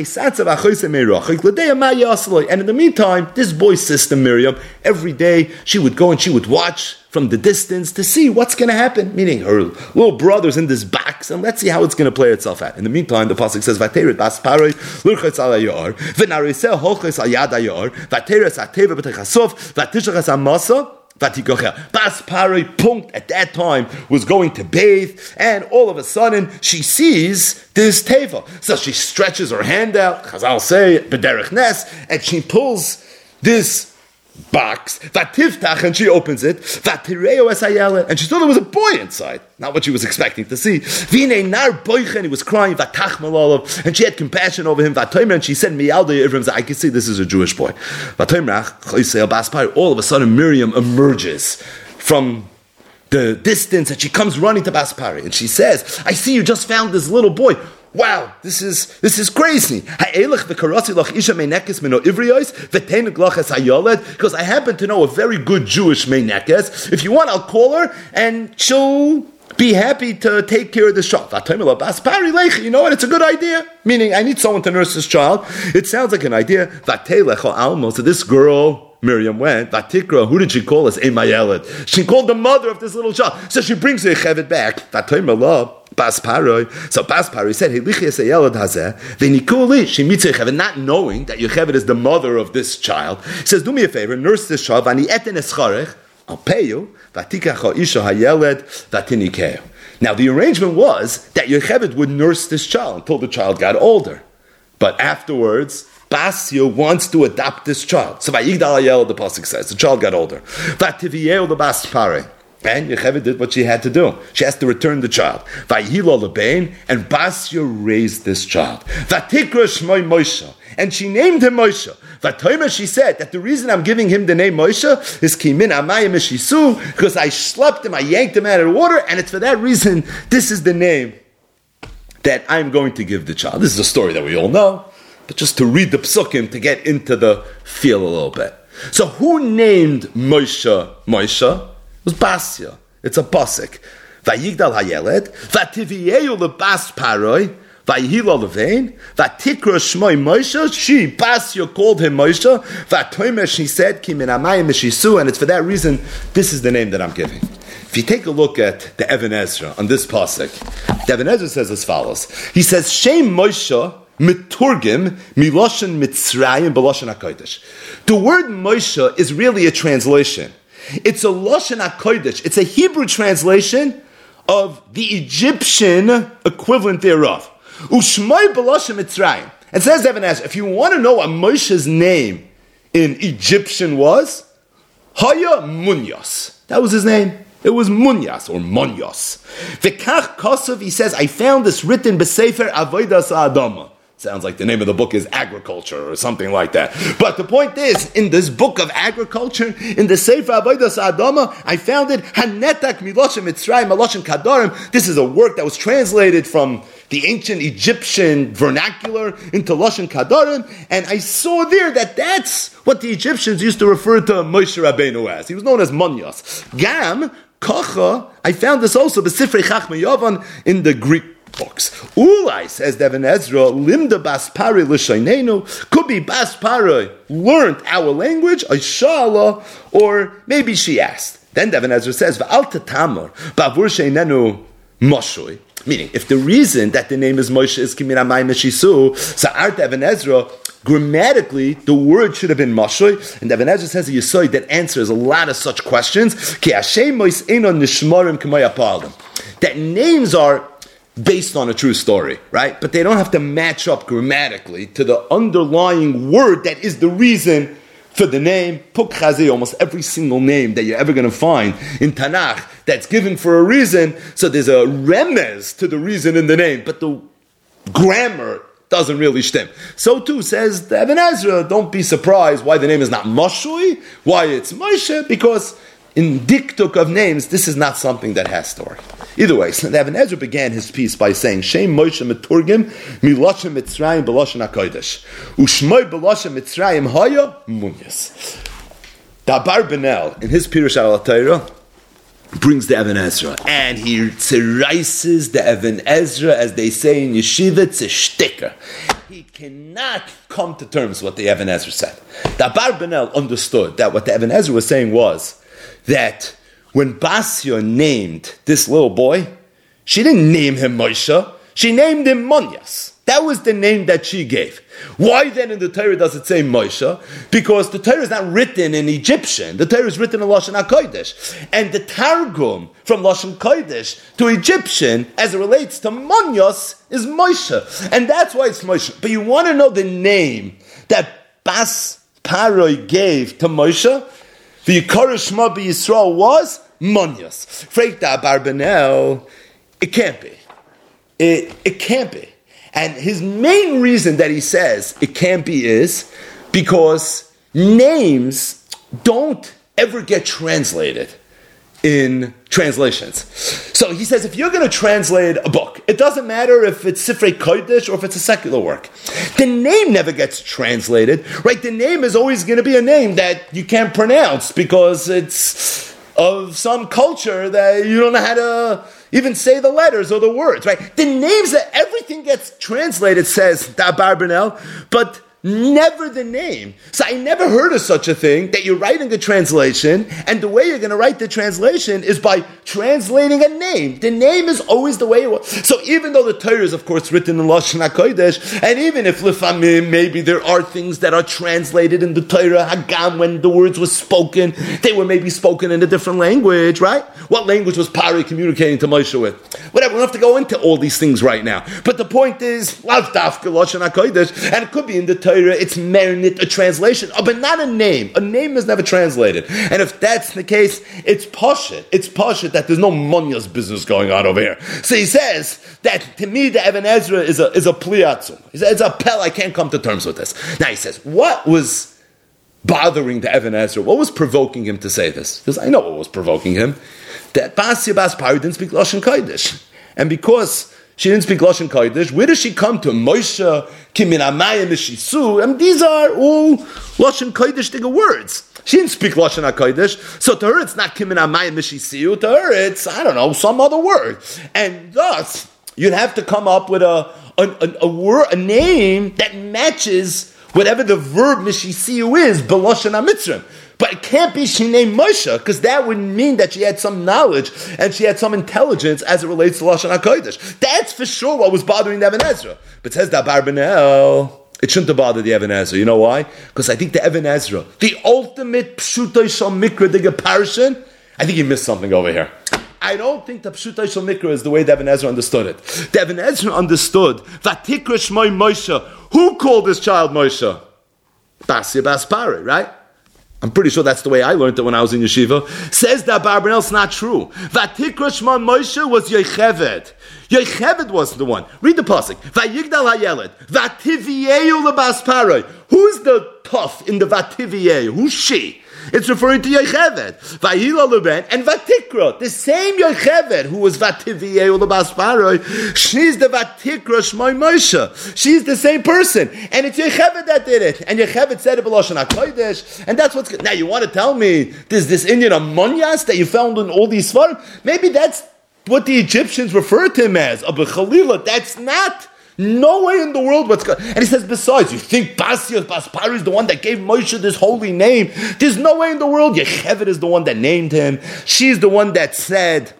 [SPEAKER 1] And in the meantime, this boy's sister Miriam, every day she would go and she would watch from the distance to see what's going to happen, meaning her little brother's in this box, and let's see how it's going to play itself out. In the meantime, the pasuk says, "Vaterit bas paroi lurchos al hayar, v'nariseh holchos al yad hayar, vateres ateva b'techasov, vatishachas amasa." Bas Paroi Punkt at that time was going to bathe, and all of a sudden she sees this teva. So she stretches her hand out, Chazal say, b'derech nes, and she pulls this box, vatiftach, and she opens it, vatireo es hayeled, and she saw there was a boy inside, not what she was expecting to see. V'nei nar boichen, and he was crying, vatachmal olav, and she had compassion over him, vatomer, and she said, miyalda Ivrim, I can see this is a Jewish boy. Vatomerach, choisei bas Paroi, all of a sudden Miriam emerges from the distance, and she comes running to Bas Paroi, and she says, I see you just found this little boy. Wow, this is crazy. Because I happen to know a very good Jewish meinekes. If you want, I'll call her and she'll be happy to take care of this child. You know what? It's a good idea. Meaning, I need someone to nurse this child. It sounds like an idea. So this girl, Miriam, went. Vatikra, who did she call us? Emayeled. She called the mother of this little child. So she brings the Yechevet back. Bas Paroi. So Bas Paroi said, she meets Yechevet, not knowing that Yechevet is the mother of this child. He says, do me a favor, nurse this child, I'll pay you. Now the arrangement was that Yechevet would nurse this child until the child got older. But afterwards, Basio wants to adopt this child. So Vayigdal Hayeled, the pasuk says, the child got older. Vativiyeu the Bas Paroi. And Yechevet did what she had to do. She has to return the child. Vayhilo lebein, and Basio raised this child. Vatikra shmoi Moshe, and she named him Moshe. Vatomer, she said that the reason I'm giving him the name Moshe is kimin amayim eshisu, because I schlepped him, I yanked him out of the water, and it's for that reason this is the name that I'm going to give the child. This is a story that we all know, but just to read the psukim to get into the feel a little bit. So who named Moshe Moshe? It was Basya. It's a pasuk. Vayigdal hayeled, vativiyeu lebas Paroi, vayhilo levein, vatikra shmoi Moshe. She Basya called him Moshe. Vatomer, she said, ki min hamayim mishisu, and it's for that reason this is the name that I'm giving. If you take a look at the Even Ezra on this pasuk, the Even Ezra says as follows. He says, Shem Moshe miturgim miloshen mitzrayim beloshen hakodesh. The word Moshe is really a translation. It's a Lashon HaKodesh. It's a Hebrew translation of the Egyptian equivalent thereof. Ushmai b'Lashon Mitzrayim. It says, if you want to know what Moshe's name in Egyptian was, Haya Munyas. That was his name. It was Munyas or Munyas. V'kach Kosov, he says, I found this written b'Sefer Avodas Ha'adama. Sounds like the name of the book is Agriculture or something like that. But the point is, in this book of agriculture, in the Sefer Avodas Ha'adama, I found it, Hanetak Miloshem Mitzrayim Maloshem Kadarim. This is a work that was translated from the ancient Egyptian vernacular into Loshen Kadarim, and I saw there that that's what the Egyptians used to refer to Moshe Rabbeinu as. He was known as Munyas. Gam, Kacha, I found this also, B'Sifrei Chachma Yavan, in the Greek books. Ulai, says Even Ezra, Limda Bas Paroi L'Shainenu, could be Bas Paroi learned our language, Aishala, or maybe she asked. Then Even Ezra says, V'al Tatamor, Bavur Sheinenu Moshui. Meaning, if the reason that the name is Moshe is Kimin Hamayim Meshisu, Sa'art Even Ezra, grammatically, the word should have been Moshe, and Even Ezra says a Yisoid that answers a lot of such questions. Ki Hashem Mos Einon Nishmarim K'may Apaldim. That names are based on a true story, right? But they don't have to match up grammatically to the underlying word that is the reason for the name. Puk Chazi, almost every single name that you're ever going to find in Tanakh that's given for a reason, so there's a remez to the reason in the name, but the grammar doesn't really stem. So too says the Even Ezra, don't be surprised why the name is not Moshe, why it's Moshe, because in diktuk of names, this is not something that has story. Either way, so the Even Ezra began his piece by saying, Shem Moshe Meturgim, Miloshem Mitzrayim Beloshen HaKodesh. Ushmoi Beloshen Mitzrayim Haya Munyas. The Abar Benel, in his Pirush al Torah, brings the Even Ezra, and he tzeraises the Even Ezra, as they say in yeshiva, tzeshticker. He cannot come to terms with what the Even Ezra said. The Abarbanel understood that what the Even Ezra was saying was that when Basya named this little boy, she didn't name him Moshe, she named him Monyas. That was the name that she gave. Why then in the Torah does it say Moshe? Because the Torah is not written in Egyptian. The Torah is written in Lashon HaKodesh. And the Targum from Lashon Kodesh to Egyptian, as it relates to Monyos, is Moshe. And that's why it's Moshe. But you want to know the name that Bas Paroi gave to Moshe? The Yikar Shema B'Yisrael was Monyos. Freik da Barbanel, it can't be. It can't be. And his main reason that he says it can't be is because names don't ever get translated in translations. So he says if you're going to translate a book, it doesn't matter if it's Sifrei Kodesh or if it's a secular work. The name never gets translated, right? The name is always going to be a name that you can't pronounce because it's of some culture that you don't know how to even say the letters or the words, right? The names that everything gets translated, says Dabar Bernel, but never the name. So I never heard of such a thing that you're writing a translation, and the way you're going to write the translation is by translating a name. The name is always the way it was. So even though the Torah is, of course, written in Lashon HaKodesh, and even if Lefamim, maybe there are things that are translated in the Torah, Hagam, when the words were spoken, they were maybe spoken in a different language, right? What language was Pari communicating to Moshe with? Whatever, we don't have to go into all these things right now. But the point is, Lav Dafka Lashon HaKodesh, and it could be in the Torah, it's merinit, a translation, but not a name. A name is never translated. And if that's the case, it's pashut. It's pashut that there's no Monyas business going on over here. So he says that to me the Even Ezra is a pliatzum. He says it's a pel, I can't come to terms with this. Now he says, what was bothering the Even Ezra? What was provoking him to say this? Because I know what was provoking him. That Basya Bas Pari didn't speak Lashon Kodesh. And because she didn't speak Lashon Kodesh, where does she come to? Moshe, Kimin Amayim Mishisu, and these are all Lashon Kodesh words. She didn't speak Lashon HaKodesh, so to her it's not Kimin Amayim Mishisu, to her it's, I don't know, some other word. And thus, you'd have to come up with a word, a name that matches whatever the verb Mishisiu is, B'Lashon HaMitzrim. But it can't be she named Moshe, because that would mean that she had some knowledge and she had some intelligence as it relates to Lashon HaKodesh. That's for sure what was bothering the Even Ezra. But says the Abarbanel, it shouldn't have bothered the Even Ezra. You know why? Because I think the Even Ezra, the ultimate Pshutay Shal Mikra Diga Parshan, I think he missed something over here. I don't think the Pshutay Shal Mikra is the way the Even Ezra understood it. The Even Ezra understood Vatikra Shmoi Moshe. Who called this child Moshe? Basya Bas Pari, right? I'm pretty sure that's the way I learned it when I was in yeshiva. Says that Barbanel, it's not true. Vatikra Shema Moshe was Yocheved. Yocheved was the one. Read the pasuk. Vayigdal hayeled. Vativiyeu lebas paroi. Who's the tough in the Vativiyeu? Who's she? It's referring to Yocheved. Vayila leben and Vatikra. The same Yocheved who was Vativiyeu lebas paroi. She's the Vatikra Shema Moshe. She's the same person. And it's Yocheved that did it. And Yocheved said it b'Lashon HaKodesh. And that's what's good. Now you want to tell me there's this Indian of Monyas that you found in all these svarim? Maybe that's what the Egyptians referred to him as. Abu Khalila. That's not. No way in the world what's going. And he says, besides, you think Basya Bas Pari is the one that gave Moshe this holy name? There's no way in the world. Yocheved is the one that named him. She's the one that said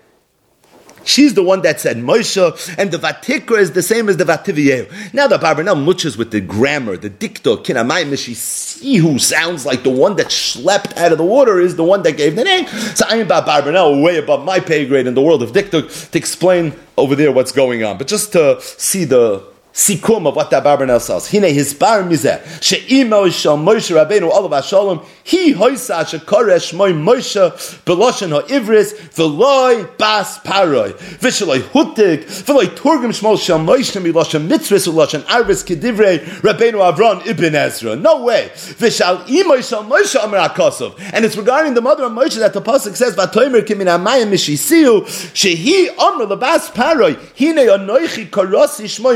[SPEAKER 1] Moshe, and the Vatikra is the same as the Vativiyeu. Now the Barbanel muches with the grammar, the dicto, Kinamai Mishihu sounds like the one that schlepped out of the water is the one that gave the name. So I am about Barbanel, way above my pay grade in the world of dicto, to explain over there what's going on. But just to see the sikum of what that Barbanel says. Hine hisbar mizeh she'imo shel Moshe Rabbeinu olav hashalom he hoisa shekoresh moy Moshe b'lashon ha'ivris v'loy bas paroi v'sheloi hutik v'loy turgim shmol shel Moshe milashon mitzvus u'lashon arvis kedivrei Rabbeinu Avram ibn Ezra. No way. V'shal imo shel Moshe amar hakosov. And it's regarding the mother of Moshe that the pasuk says v'toimer kimin hamayim mishisiu shehi amar lebas paroi hine anoichi karosi shmoy Moshe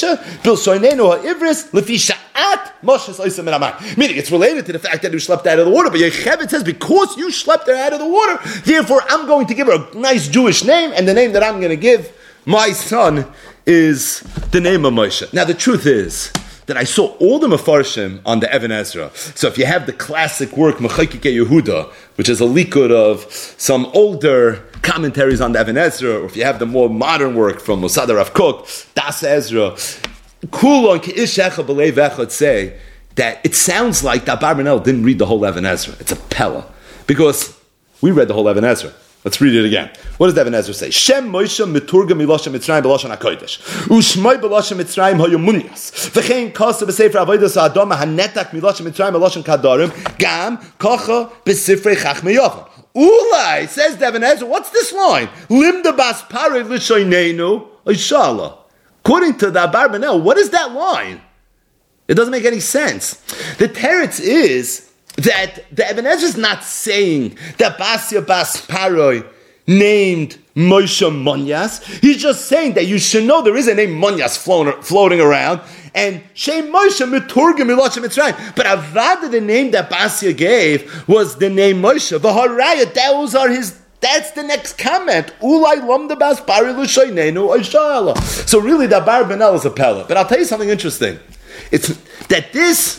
[SPEAKER 1] Moshe, Bil Shoinenu HaIvris, Lefi Sha'at Moshe's Oisem Min Hamayim. Meaning, it's related to the fact that you slept out of the water, but Yocheved says, because you slept out of the water, therefore I'm going to give her a nice Jewish name, and the name that I'm going to give my son is the name of Moshe. Now, the truth is that I saw all the Mefarshim on the Even Ezra. So if you have the classic work, Mechayikei Yehuda, which is a likud of some older commentaries on the Even Ezra, or if you have the more modern work from Mosad Rav Kook, Das Ezra, Kulon K'ish Echad B'Leiv Echad say that it sounds like that Abarbanel didn't read the whole Even Ezra. It's a pella. Because we read the whole Even Ezra. Let's read it again. What does the Even Ezra say? Shem Moshe miturga miloshem Mitzrayim b'loshen HaKodesh. U'shmoi b'loshem Mitzrayim hayu munyas. V'chein kosa b'sefer avodas ha'adam ha'netak miloshem Mitzrayim b'loshen kadarim. Gam kocha b'sifrei chachmei Yavam. Ulai, says the Even Ezra, what's this line? Limda bas parei l'shoinenu oishala. According to the Abarbanel, what is that line? It doesn't make any sense. The teretz is that the Even Ezra is not saying that Basya Bas Paroi named Moshe Monyas. He's just saying that you should know there is a name Monyas floating around, and Shem Moshe Miturga Miloshem Mitzrayim. But Avada, the name that Basya gave, was the name Moshe. V'haraya, that's the next comment. Ulai Lomda Bas Pari L'Shoinenu Oishala. So really, the Abarbanel is a pella. But I'll tell you something interesting. It's that this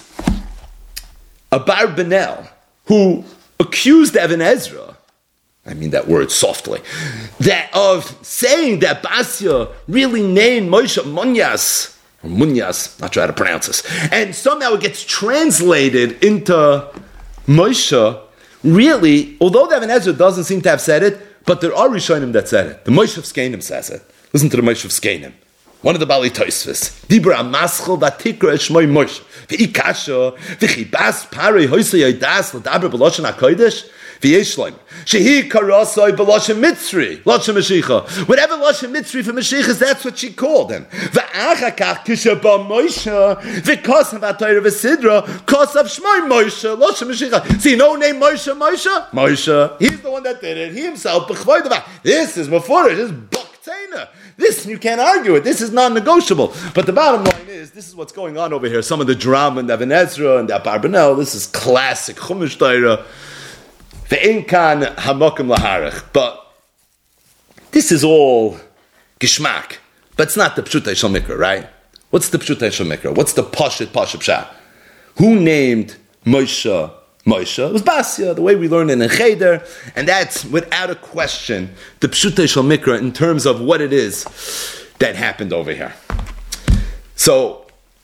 [SPEAKER 1] Abarbanel, who accused Even Ezra, I mean that word softly, that of saying that Basya really named Moshe Monyas, or Munyas, not sure how to pronounce this, and somehow it gets translated into Moshe, really, although the Even Ezra doesn't seem to have said it, but there are Rishonim that said it. The Moshe of Skenim says it. Listen to the Moshe of Skenim. One of the Bali Tosfos. Dibra Amaschel Vatikra Shmoi Moshe. V'ikasha v'chibas parei hoysay yidas l'daber b'loshen hakodesh v'yeshloim shehi karasoi b'loshen mitzri loshen Mashiach. Whatever loshen mitzri for Mashiach is, that's what she called him. V'achakach kishaba Moshe v'kosav v'atoyre v'sidra kosav Shmoi Moshe loshen Mashiach. See, no name Moshe. Moshe. He's the one that did it. He himself. This is Mefurish. This is Baktaina. This, you can't argue it. This is non-negotiable. But the bottom line is, this is what's going on over here. Some of the drama in the Even Ezra and the Abarbanel, this is classic Chumash Torah. Ve'en kan hamakim laharich. But this is all gishmak. But it's not the Pshutei Shel Mikra, right? What's the Pshutei Shel Mikra? What's the Pashut Pshat? Who named Moshe? It was Basya, the way we learn in Cheder, and that's without a question the Pshutei Shel Mikra in terms of what it is that happened over here. So,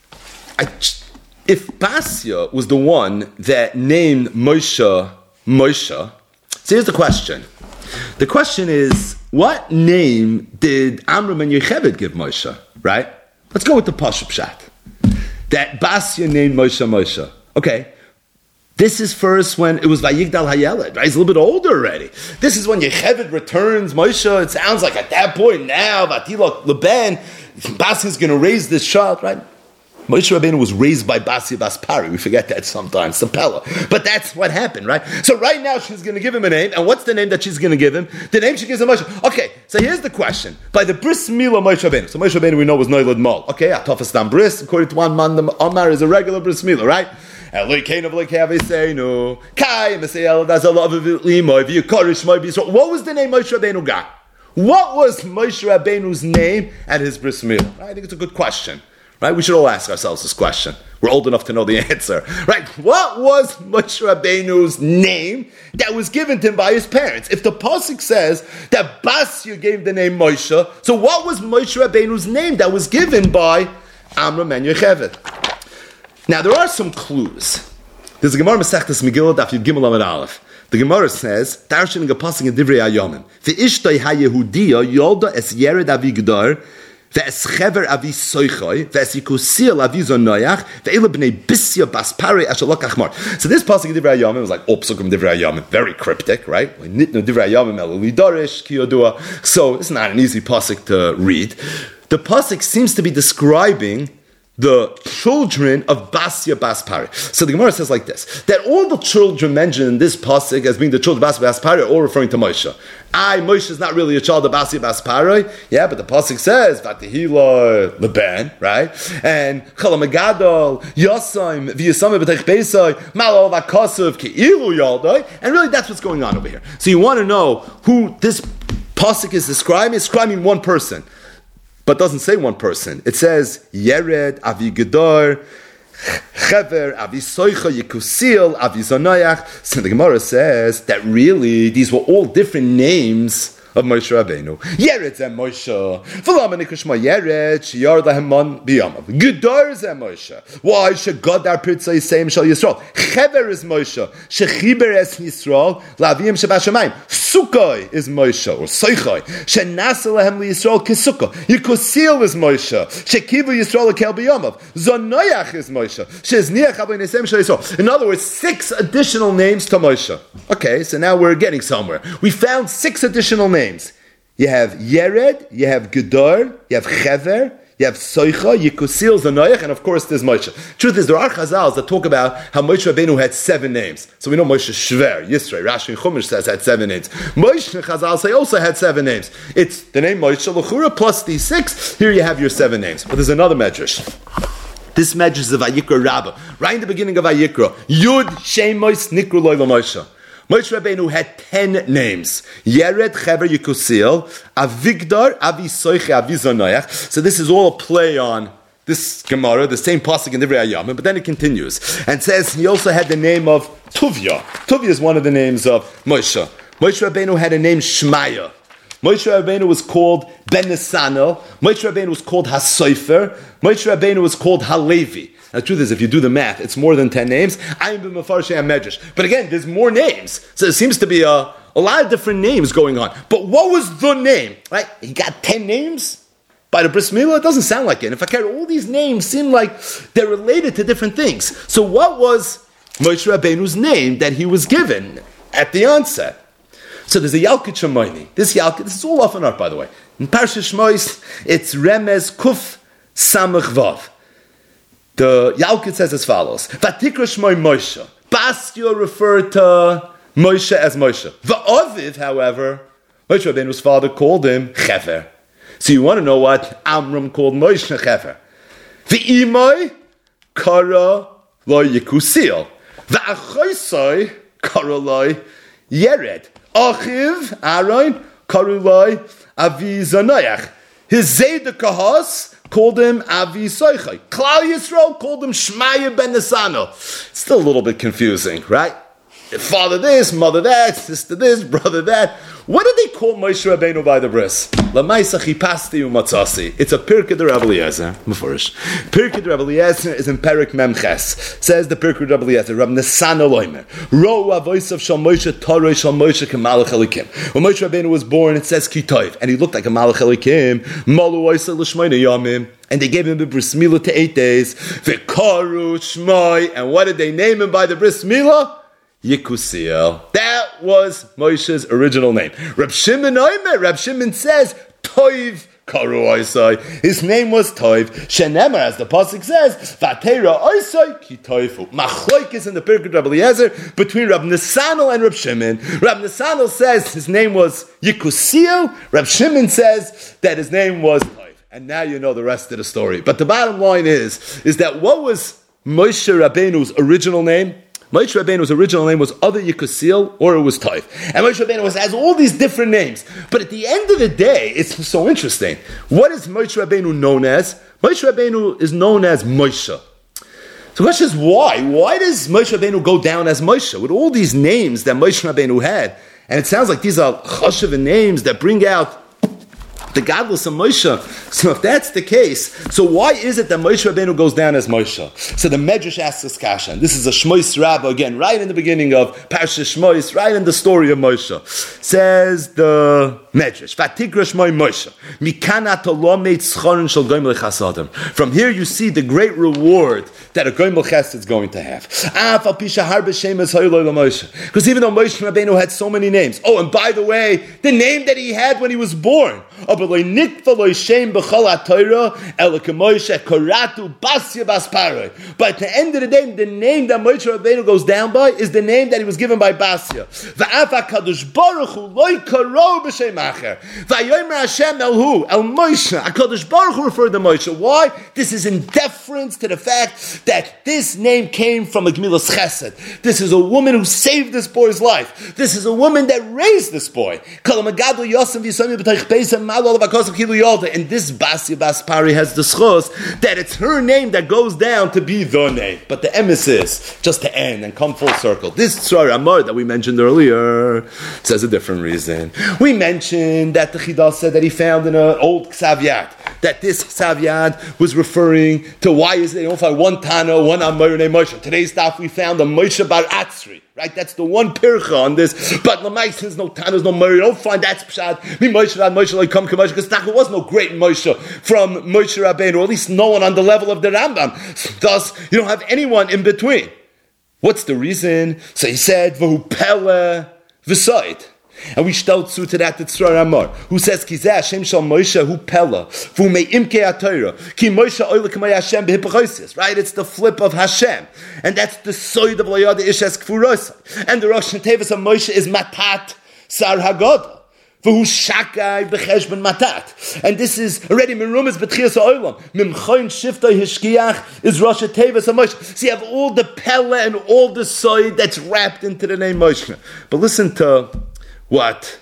[SPEAKER 1] if Basya was the one that named Moshe, so here's the question. The question is, what name did Amram and Yocheved give Moshe? Right? Let's go with the Pashut Pshat. That Basya named Moshe. Okay. This is first when it was Vayigdal Hayeled, right? He's a little bit older already. This is when Yocheved returns Moshe. It sounds like at that point now, Vatilok Leben, Basya is going to raise this child, right? Moshe Rabbeinu was raised by Basya Bas Pari. We forget that sometimes, Sapella. But that's what happened, right? So right now she's going to give him a name. And what's the name that she's going to give him? The name she gives him Moshe. Okay, so here's the question. By the Bris Milah Moshe Rabbeinu. So Moshe Rabbeinu we know was Noilad Mol. Okay, Atofas Dam Bris. According to one man, the Omar is a regular Bris Milah, right? What was the name Moshe Rabbeinu got? What was Moshe Rabbeinu's name at his bris milah? I think it's a good question. Right? We should all ask ourselves this question. We're old enough to know the answer. Right? What was Moshe Rabbeinu's name that was given to him by his parents? If the pasuk says that Basya gave the name Moshe, so what was Moshe Rabbeinu's name that was given by Amram and Yocheved? Now, there are some clues. There's a Gemara Masechtas Megillah Daf Yud Gimel Amud Aleph. The Gemara says, Darshan Gapasing in Divrei Hayomim. Ve'ishtoi haYehudiya yolda es Yered Avi Gedor, ve'es Chever Avi Soichoi, ve'es Yikusil Avi Zonoyach, ve'ela b'nei Bisya Bas Parei Ashalok Achmar. So this pasuk in Divrei Hayomim was like, Psukim Divrei Hayomim, very cryptic, right? Nitnu Divrei Hayomim Eluli Dorish Kiyodua. So it's not an easy pasuk to read. The pasuk seems to be describing the children of Basya Bas Pari. So the Gemara says like this, that all the children mentioned in this pasuk as being the children of Basya Bas Pari are all referring to Moshe. Moshe is not really a child of Basya Bas Pari, yeah, but the pasuk says, Vatihila Leben, right? And Chalamegadol, Yosaim, V'yasame B'tech Beisai, Malal Vakasuv, Ke'ilu Yaldai, and really that's what's going on over here. So you want to know who this pasuk is describing one person. But doesn't say one person. It says Yered, Avi Gedor, Chever, Avi Soicha, Yekusil, Avi Zonayach. So the Gemara says that really these were all different names of Moshe Rabbeinu. Yered zeh Moshe. V'lama nikushma Yered, sheyard lahem biyamav. Gedor zeh Moshe. Why shegadar pirtzai seim shal Yisrael? Chever is Moshe. Shechiber es Yisrael laviyim shebashamayim. Sukkah is Moshe, or Soichai. Shenasa lahem liyisrael kisukah. Yikusil is Moshe. Shekivu Yisrael lekel biyamav. Zonoyach is Moshe. Shezniach abay nesem shal Yisrael. In other words, 6 additional names to Moshe. Okay, so now we're getting somewhere. We found 6 additional names. You have Yered, you have Gedor, you have Chever, you have Soicha, Yekusil, Zanoyach, and of course there's Moshe. Truth is, there are Chazals that talk about how Moshe Rabbeinu had 7 names. So we know Moshe Shver, Yisrei, Rashi and Chumash says had 7 names. Moshe Chazal say also had 7 names. It's the name Moshe L'chura plus these 6. Here you have your 7 names. But there's another medrash. This medrash is of Vayikra Rabbah. Right in the beginning of Vayikra. Yud Shemois Nikru Loy Moshe. Moshe Rabbeinu had 10 names. Yered, Chever, Yekusil, Avigdar, Avi Soiche, Avi Zonoyach. So this is all a play on this Gemara, the same pasuk in the Ayamim, but then it continues. And says he also had the name of Tuvia. Tuvia is one of the names of Moshe. Moshe Rabbeinu had a name Shmaya. Moshe Rabbeinu was called Ben Nesanel. Moshe Rabbeinu was called HaSofer. Moshe Rabbeinu was called HaLevi. Now, the truth is, if you do the math, it's more than 10 names. I'm b'mefarshei medrash. But again, there's more names. So there seems to be a lot of different names going on. But what was the name? Right? He got 10 names by the Bris Milah? It doesn't sound like it. And if I carry all these names, seem like they're related to different things. So what was Moshe Rabbeinu's name that he was given at the onset? So there's a Yalkut Shemaini. This is all off and up, by the way. In Parshas Shmos, it's Remez Kuf Samach Vav. The Yalkut says as follows: Vatikra Shmoi Moshe. Bastia referred to Moshe as Moshe. Va'aviv, however, Moshe Rabbeinu's father called him Chever. So you want to know what Amram called Moshe Chever? V'imoi kara lo Yekusil. Va'achoisoi kara lo Yered. Achiv Aaron kara lo Avi Zanayach. His Zayda Kahas called him Avi Soichai. Klal Yisrael called him Shmaya ben Nesano. Still a little bit confusing, right? Father this, mother that, sister this, brother that. What did they call Moshe Rabbeinu by the bris? Lamaisa chipasti umatzasi. It's a Pirkei de Rabbi Eliezer. Mefurish. Pirkei de Rabbi Eliezer is in Perik Memches. Says the Pirkei de Rabbi Eliezer, Rab Nesano loimer. Ro avois of Shal Moshe Torah Shal Moshe Kemalach Elikim. When Moshe Rabbeinu was born, it says Kitov, and he looked like a Malach Elikim. Malu oisa l'shmeina yamim. And they gave him the bris milah to 8 days. V'karu shmai. And what did they name him by the bris milah? Yekusiel. That was Moshe's original name. Reb Shimon Oimer. Reb Shimon says, Toiv Karu Oisai. His name was Toiv. Shenemar, as the pasuk says, Vatera Oisai Ki Toifu. Machloik is in the Pirkei de Rabbi Eliezer between Reb Nesanel and Reb Shimon. Reb Nesanel says his name was Yekusiel. Reb Shimon says that his name was Toiv. And now you know the rest of the story. But the bottom line is that what was Moshe Rabbeinu's original name? Moshe Rabbeinu's original name was either Yekusiel or it was Toiv. And Moshe Rabbeinu has all these different names. But at the end of the day, it's so interesting. What is Moshe Rabbeinu known as? Moshe Rabbeinu is known as Moshe. So the question is why? Why does Moshe Rabbeinu go down as Moshe? With all these names that Moshe Rabbeinu had, and it sounds like these are chashuv names that bring out the godless of Moshe. So if that's the case, so why is it that Moshe Rabbeinu goes down as Moshe? So the Medrash asks this kasha. This is a Shmos Rabbah, again, right in the beginning of Parshas Shmos, right in the story of Moshe. Says the Medrash, Vatigra Shmoi Moshe, Mikana Tolomeit Schorin Shal Goimel Chasadim. From here you see the great reward that a Goimel Chesed is going to have. Because even though Moshe Rabbeinu had so many names, oh, and by the way, the name that he had when he was born, v'loy nitva loy shem b'chol ha'Torah ela k'Moshe karatu Basya bas Paroi. But at the end of the day, the name that Moshe Rabbeinu goes down by is the name that he was given by Basya. V'af HaKadosh Baruch Hu loy karo b'shem acher. V'yomer Hashem el hu, el Moshe. HaKadosh Baruch Hu referred to Moshe. Why? This is in deference to the fact that this name came from a Gemilas Chesed. This is a woman who saved this boy's life. This is a woman that raised this boy. And this Basya Bas Pari has the schos that it's her name that goes down to be the name. But the emes, just to end and come full circle. This Tzror Amar that we mentioned earlier says a different reason. We mentioned that the Chida said that he found in an old Ksav Yad that this Ksav Yad was referring to why is it they don't find one Tana, one Amar named Moshe. Today's stuff we found a Moshe Bar Atzri. Right, that's the one pircha on this. But Lamai says no Tanas, no Murray. Don't find that pshat. Me Moshe Rad Moshe like come Moshe because there was no great Moshe from Moshe Rabbeinu, or at least no one on the level of the Rambam. Thus, you don't have anyone in between. What's the reason? So he said v'hu pele v'soid. And we stelzu to that Tzror Amar, who says Ki zeh Hashem shal Moshe hu pella v'hu me'imkei HaTorah ki Moshe oile k'may Hashem b'hipochosis. Right, it's the flip of Hashem, and that's the soid of Layada Ishes Kfurosa. And the Rosh Hashanah of Moshe is Matat Sar Haggadah. V'hu shakai b'cheshbon matat. And this is already merumas b'tchias ha'olam. Mimchoin shiftoi hishkiach is Rosh Hashanah of Moshe. So you have all the pella and all the soid that's wrapped into the name Moshe. But listen to what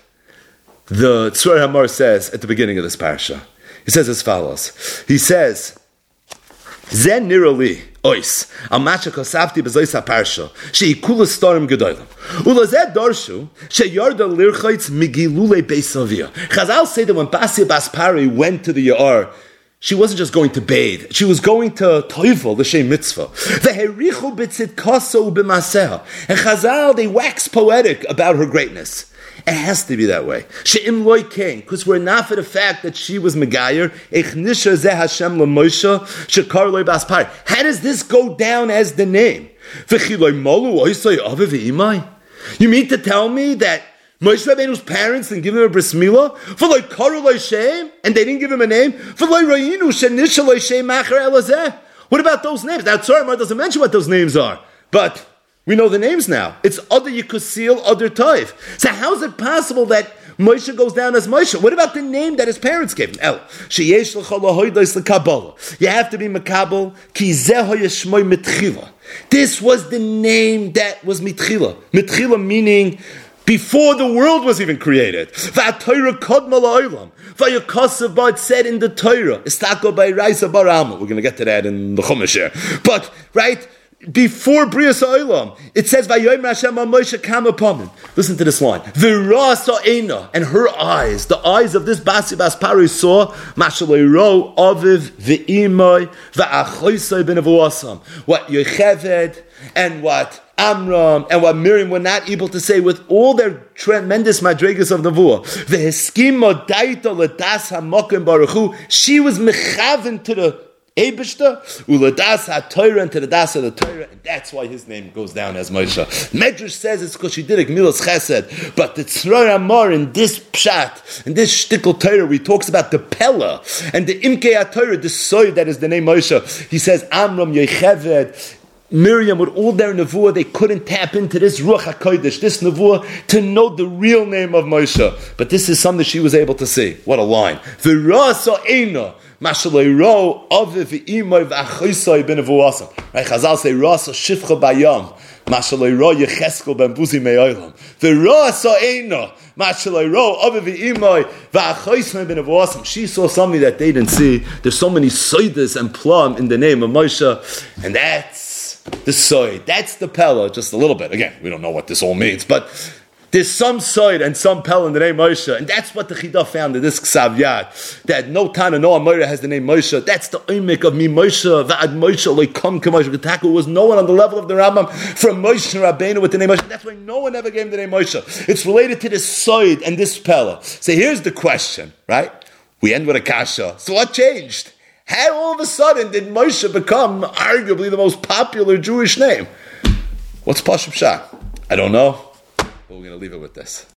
[SPEAKER 1] the Tzror Hamar says at the beginning of this parasha. He says as follows. He says, Zen nirali ois al macha kosafti bezois haparsha sheikula starim gedolim ulazed darshu sheyarda lirchaitz migilule beisavia. Chazal say that when Basya Bas Pari went to the Ya'ar, she wasn't just going to bathe. She was going to toivel, the Shem Mitzvah. Veherichu b'tzidkaso b'maseha. And Chazal, they wax poetic about her greatness. It has to be that way. She'im loy kain, because we're not for the fact that she was Megayer. Eich nisha zeh Hashem l'Moshe shekar loy Bas Pari. How does this go down as the name? V'chi loy molu oisay ave v'imai. You mean to tell me that Moshe Rabbeinu's parents didn't give him a bris milah? For like karu loy shem, and they didn't give him a name? For like rayinu shenisha loy shem macher elazeh. What about those names? Now Tzror Amar doesn't mention what those names are, but we know the names now. It's Other Yekusil, Other Toiv. So how is it possible that Moshe goes down as Moshe? What about the name that his parents gave him? You have to be Makabel. This was the name that was Mitchila. Mitchila meaning before the world was even created. It said in the Torah. We're going to get to that in the Chumash here. But, right, before Brias Ha'olam, it says, "Vayomer Hashem al Moshe kama pamim." Listen to this line: "V'ra sa'ena," and her eyes, the eyes of this Basya Bas Pari saw Mashalei Ro Aviv v'Imai v'Achoisai ben Avuasam. What Yocheved and what Amram and what Miriam were not able to say with all their tremendous madrigas of Nevuah. V'Heskima Daita L'das HaMokim Baruch Hu. She was mechaven to the Eibishter, Uladas HaTorah, and to the Das of the Torah, and that's why his name goes down as Moshe. Medrash says it's because she did a Gemilas Chesed, but the Tzror Amar in this Pshat, in this Shtickle Torah, where he talks about the Pella, and the Imkei HaTorah, the Soy that is the name Moshe, he says, Amram, Yocheved, Miriam, with all their nevuah, they couldn't tap into this Ruach HaKodesh, this nevuah, to know the real name of Moshe. But this is something she was able to see. What a line. V'ra sa'ena, mashalei ro, aviv v'imay v'achoisai ben avuasam. Right, Chazal say, Rasa shifcha bayam, mashalei ro yecheskel ben buzi me'olam. V'ra sa'ena, mashalei ro, aviv v'imay v'achoisai ben avuasam. She saw something that they didn't see. There's so many soidas and plum in the name of Moshe, and that's the soid. That's the pella, just a little bit. Again, we don't know what this all means, but there's some soid and some pella in the name Moshe, and that's what the Chidah found in this Ksav Yad, that no Tana, no Amora has the name Moshe. That's the oimik of mi Moshe, va'ad Moshe, loikom k'Moshe G'taku. Was no one on the level of the Rambam from Moshe Rabbeinu with the name Moshe. That's why no one ever gave him the name Moshe. It's related to this soid and this pella. So here's the question, right? We end with a kasha. So what changed? How all of a sudden did Moshe become arguably the most popular Jewish name? What's Pashup Shah? I don't know, but we're going to leave it with this.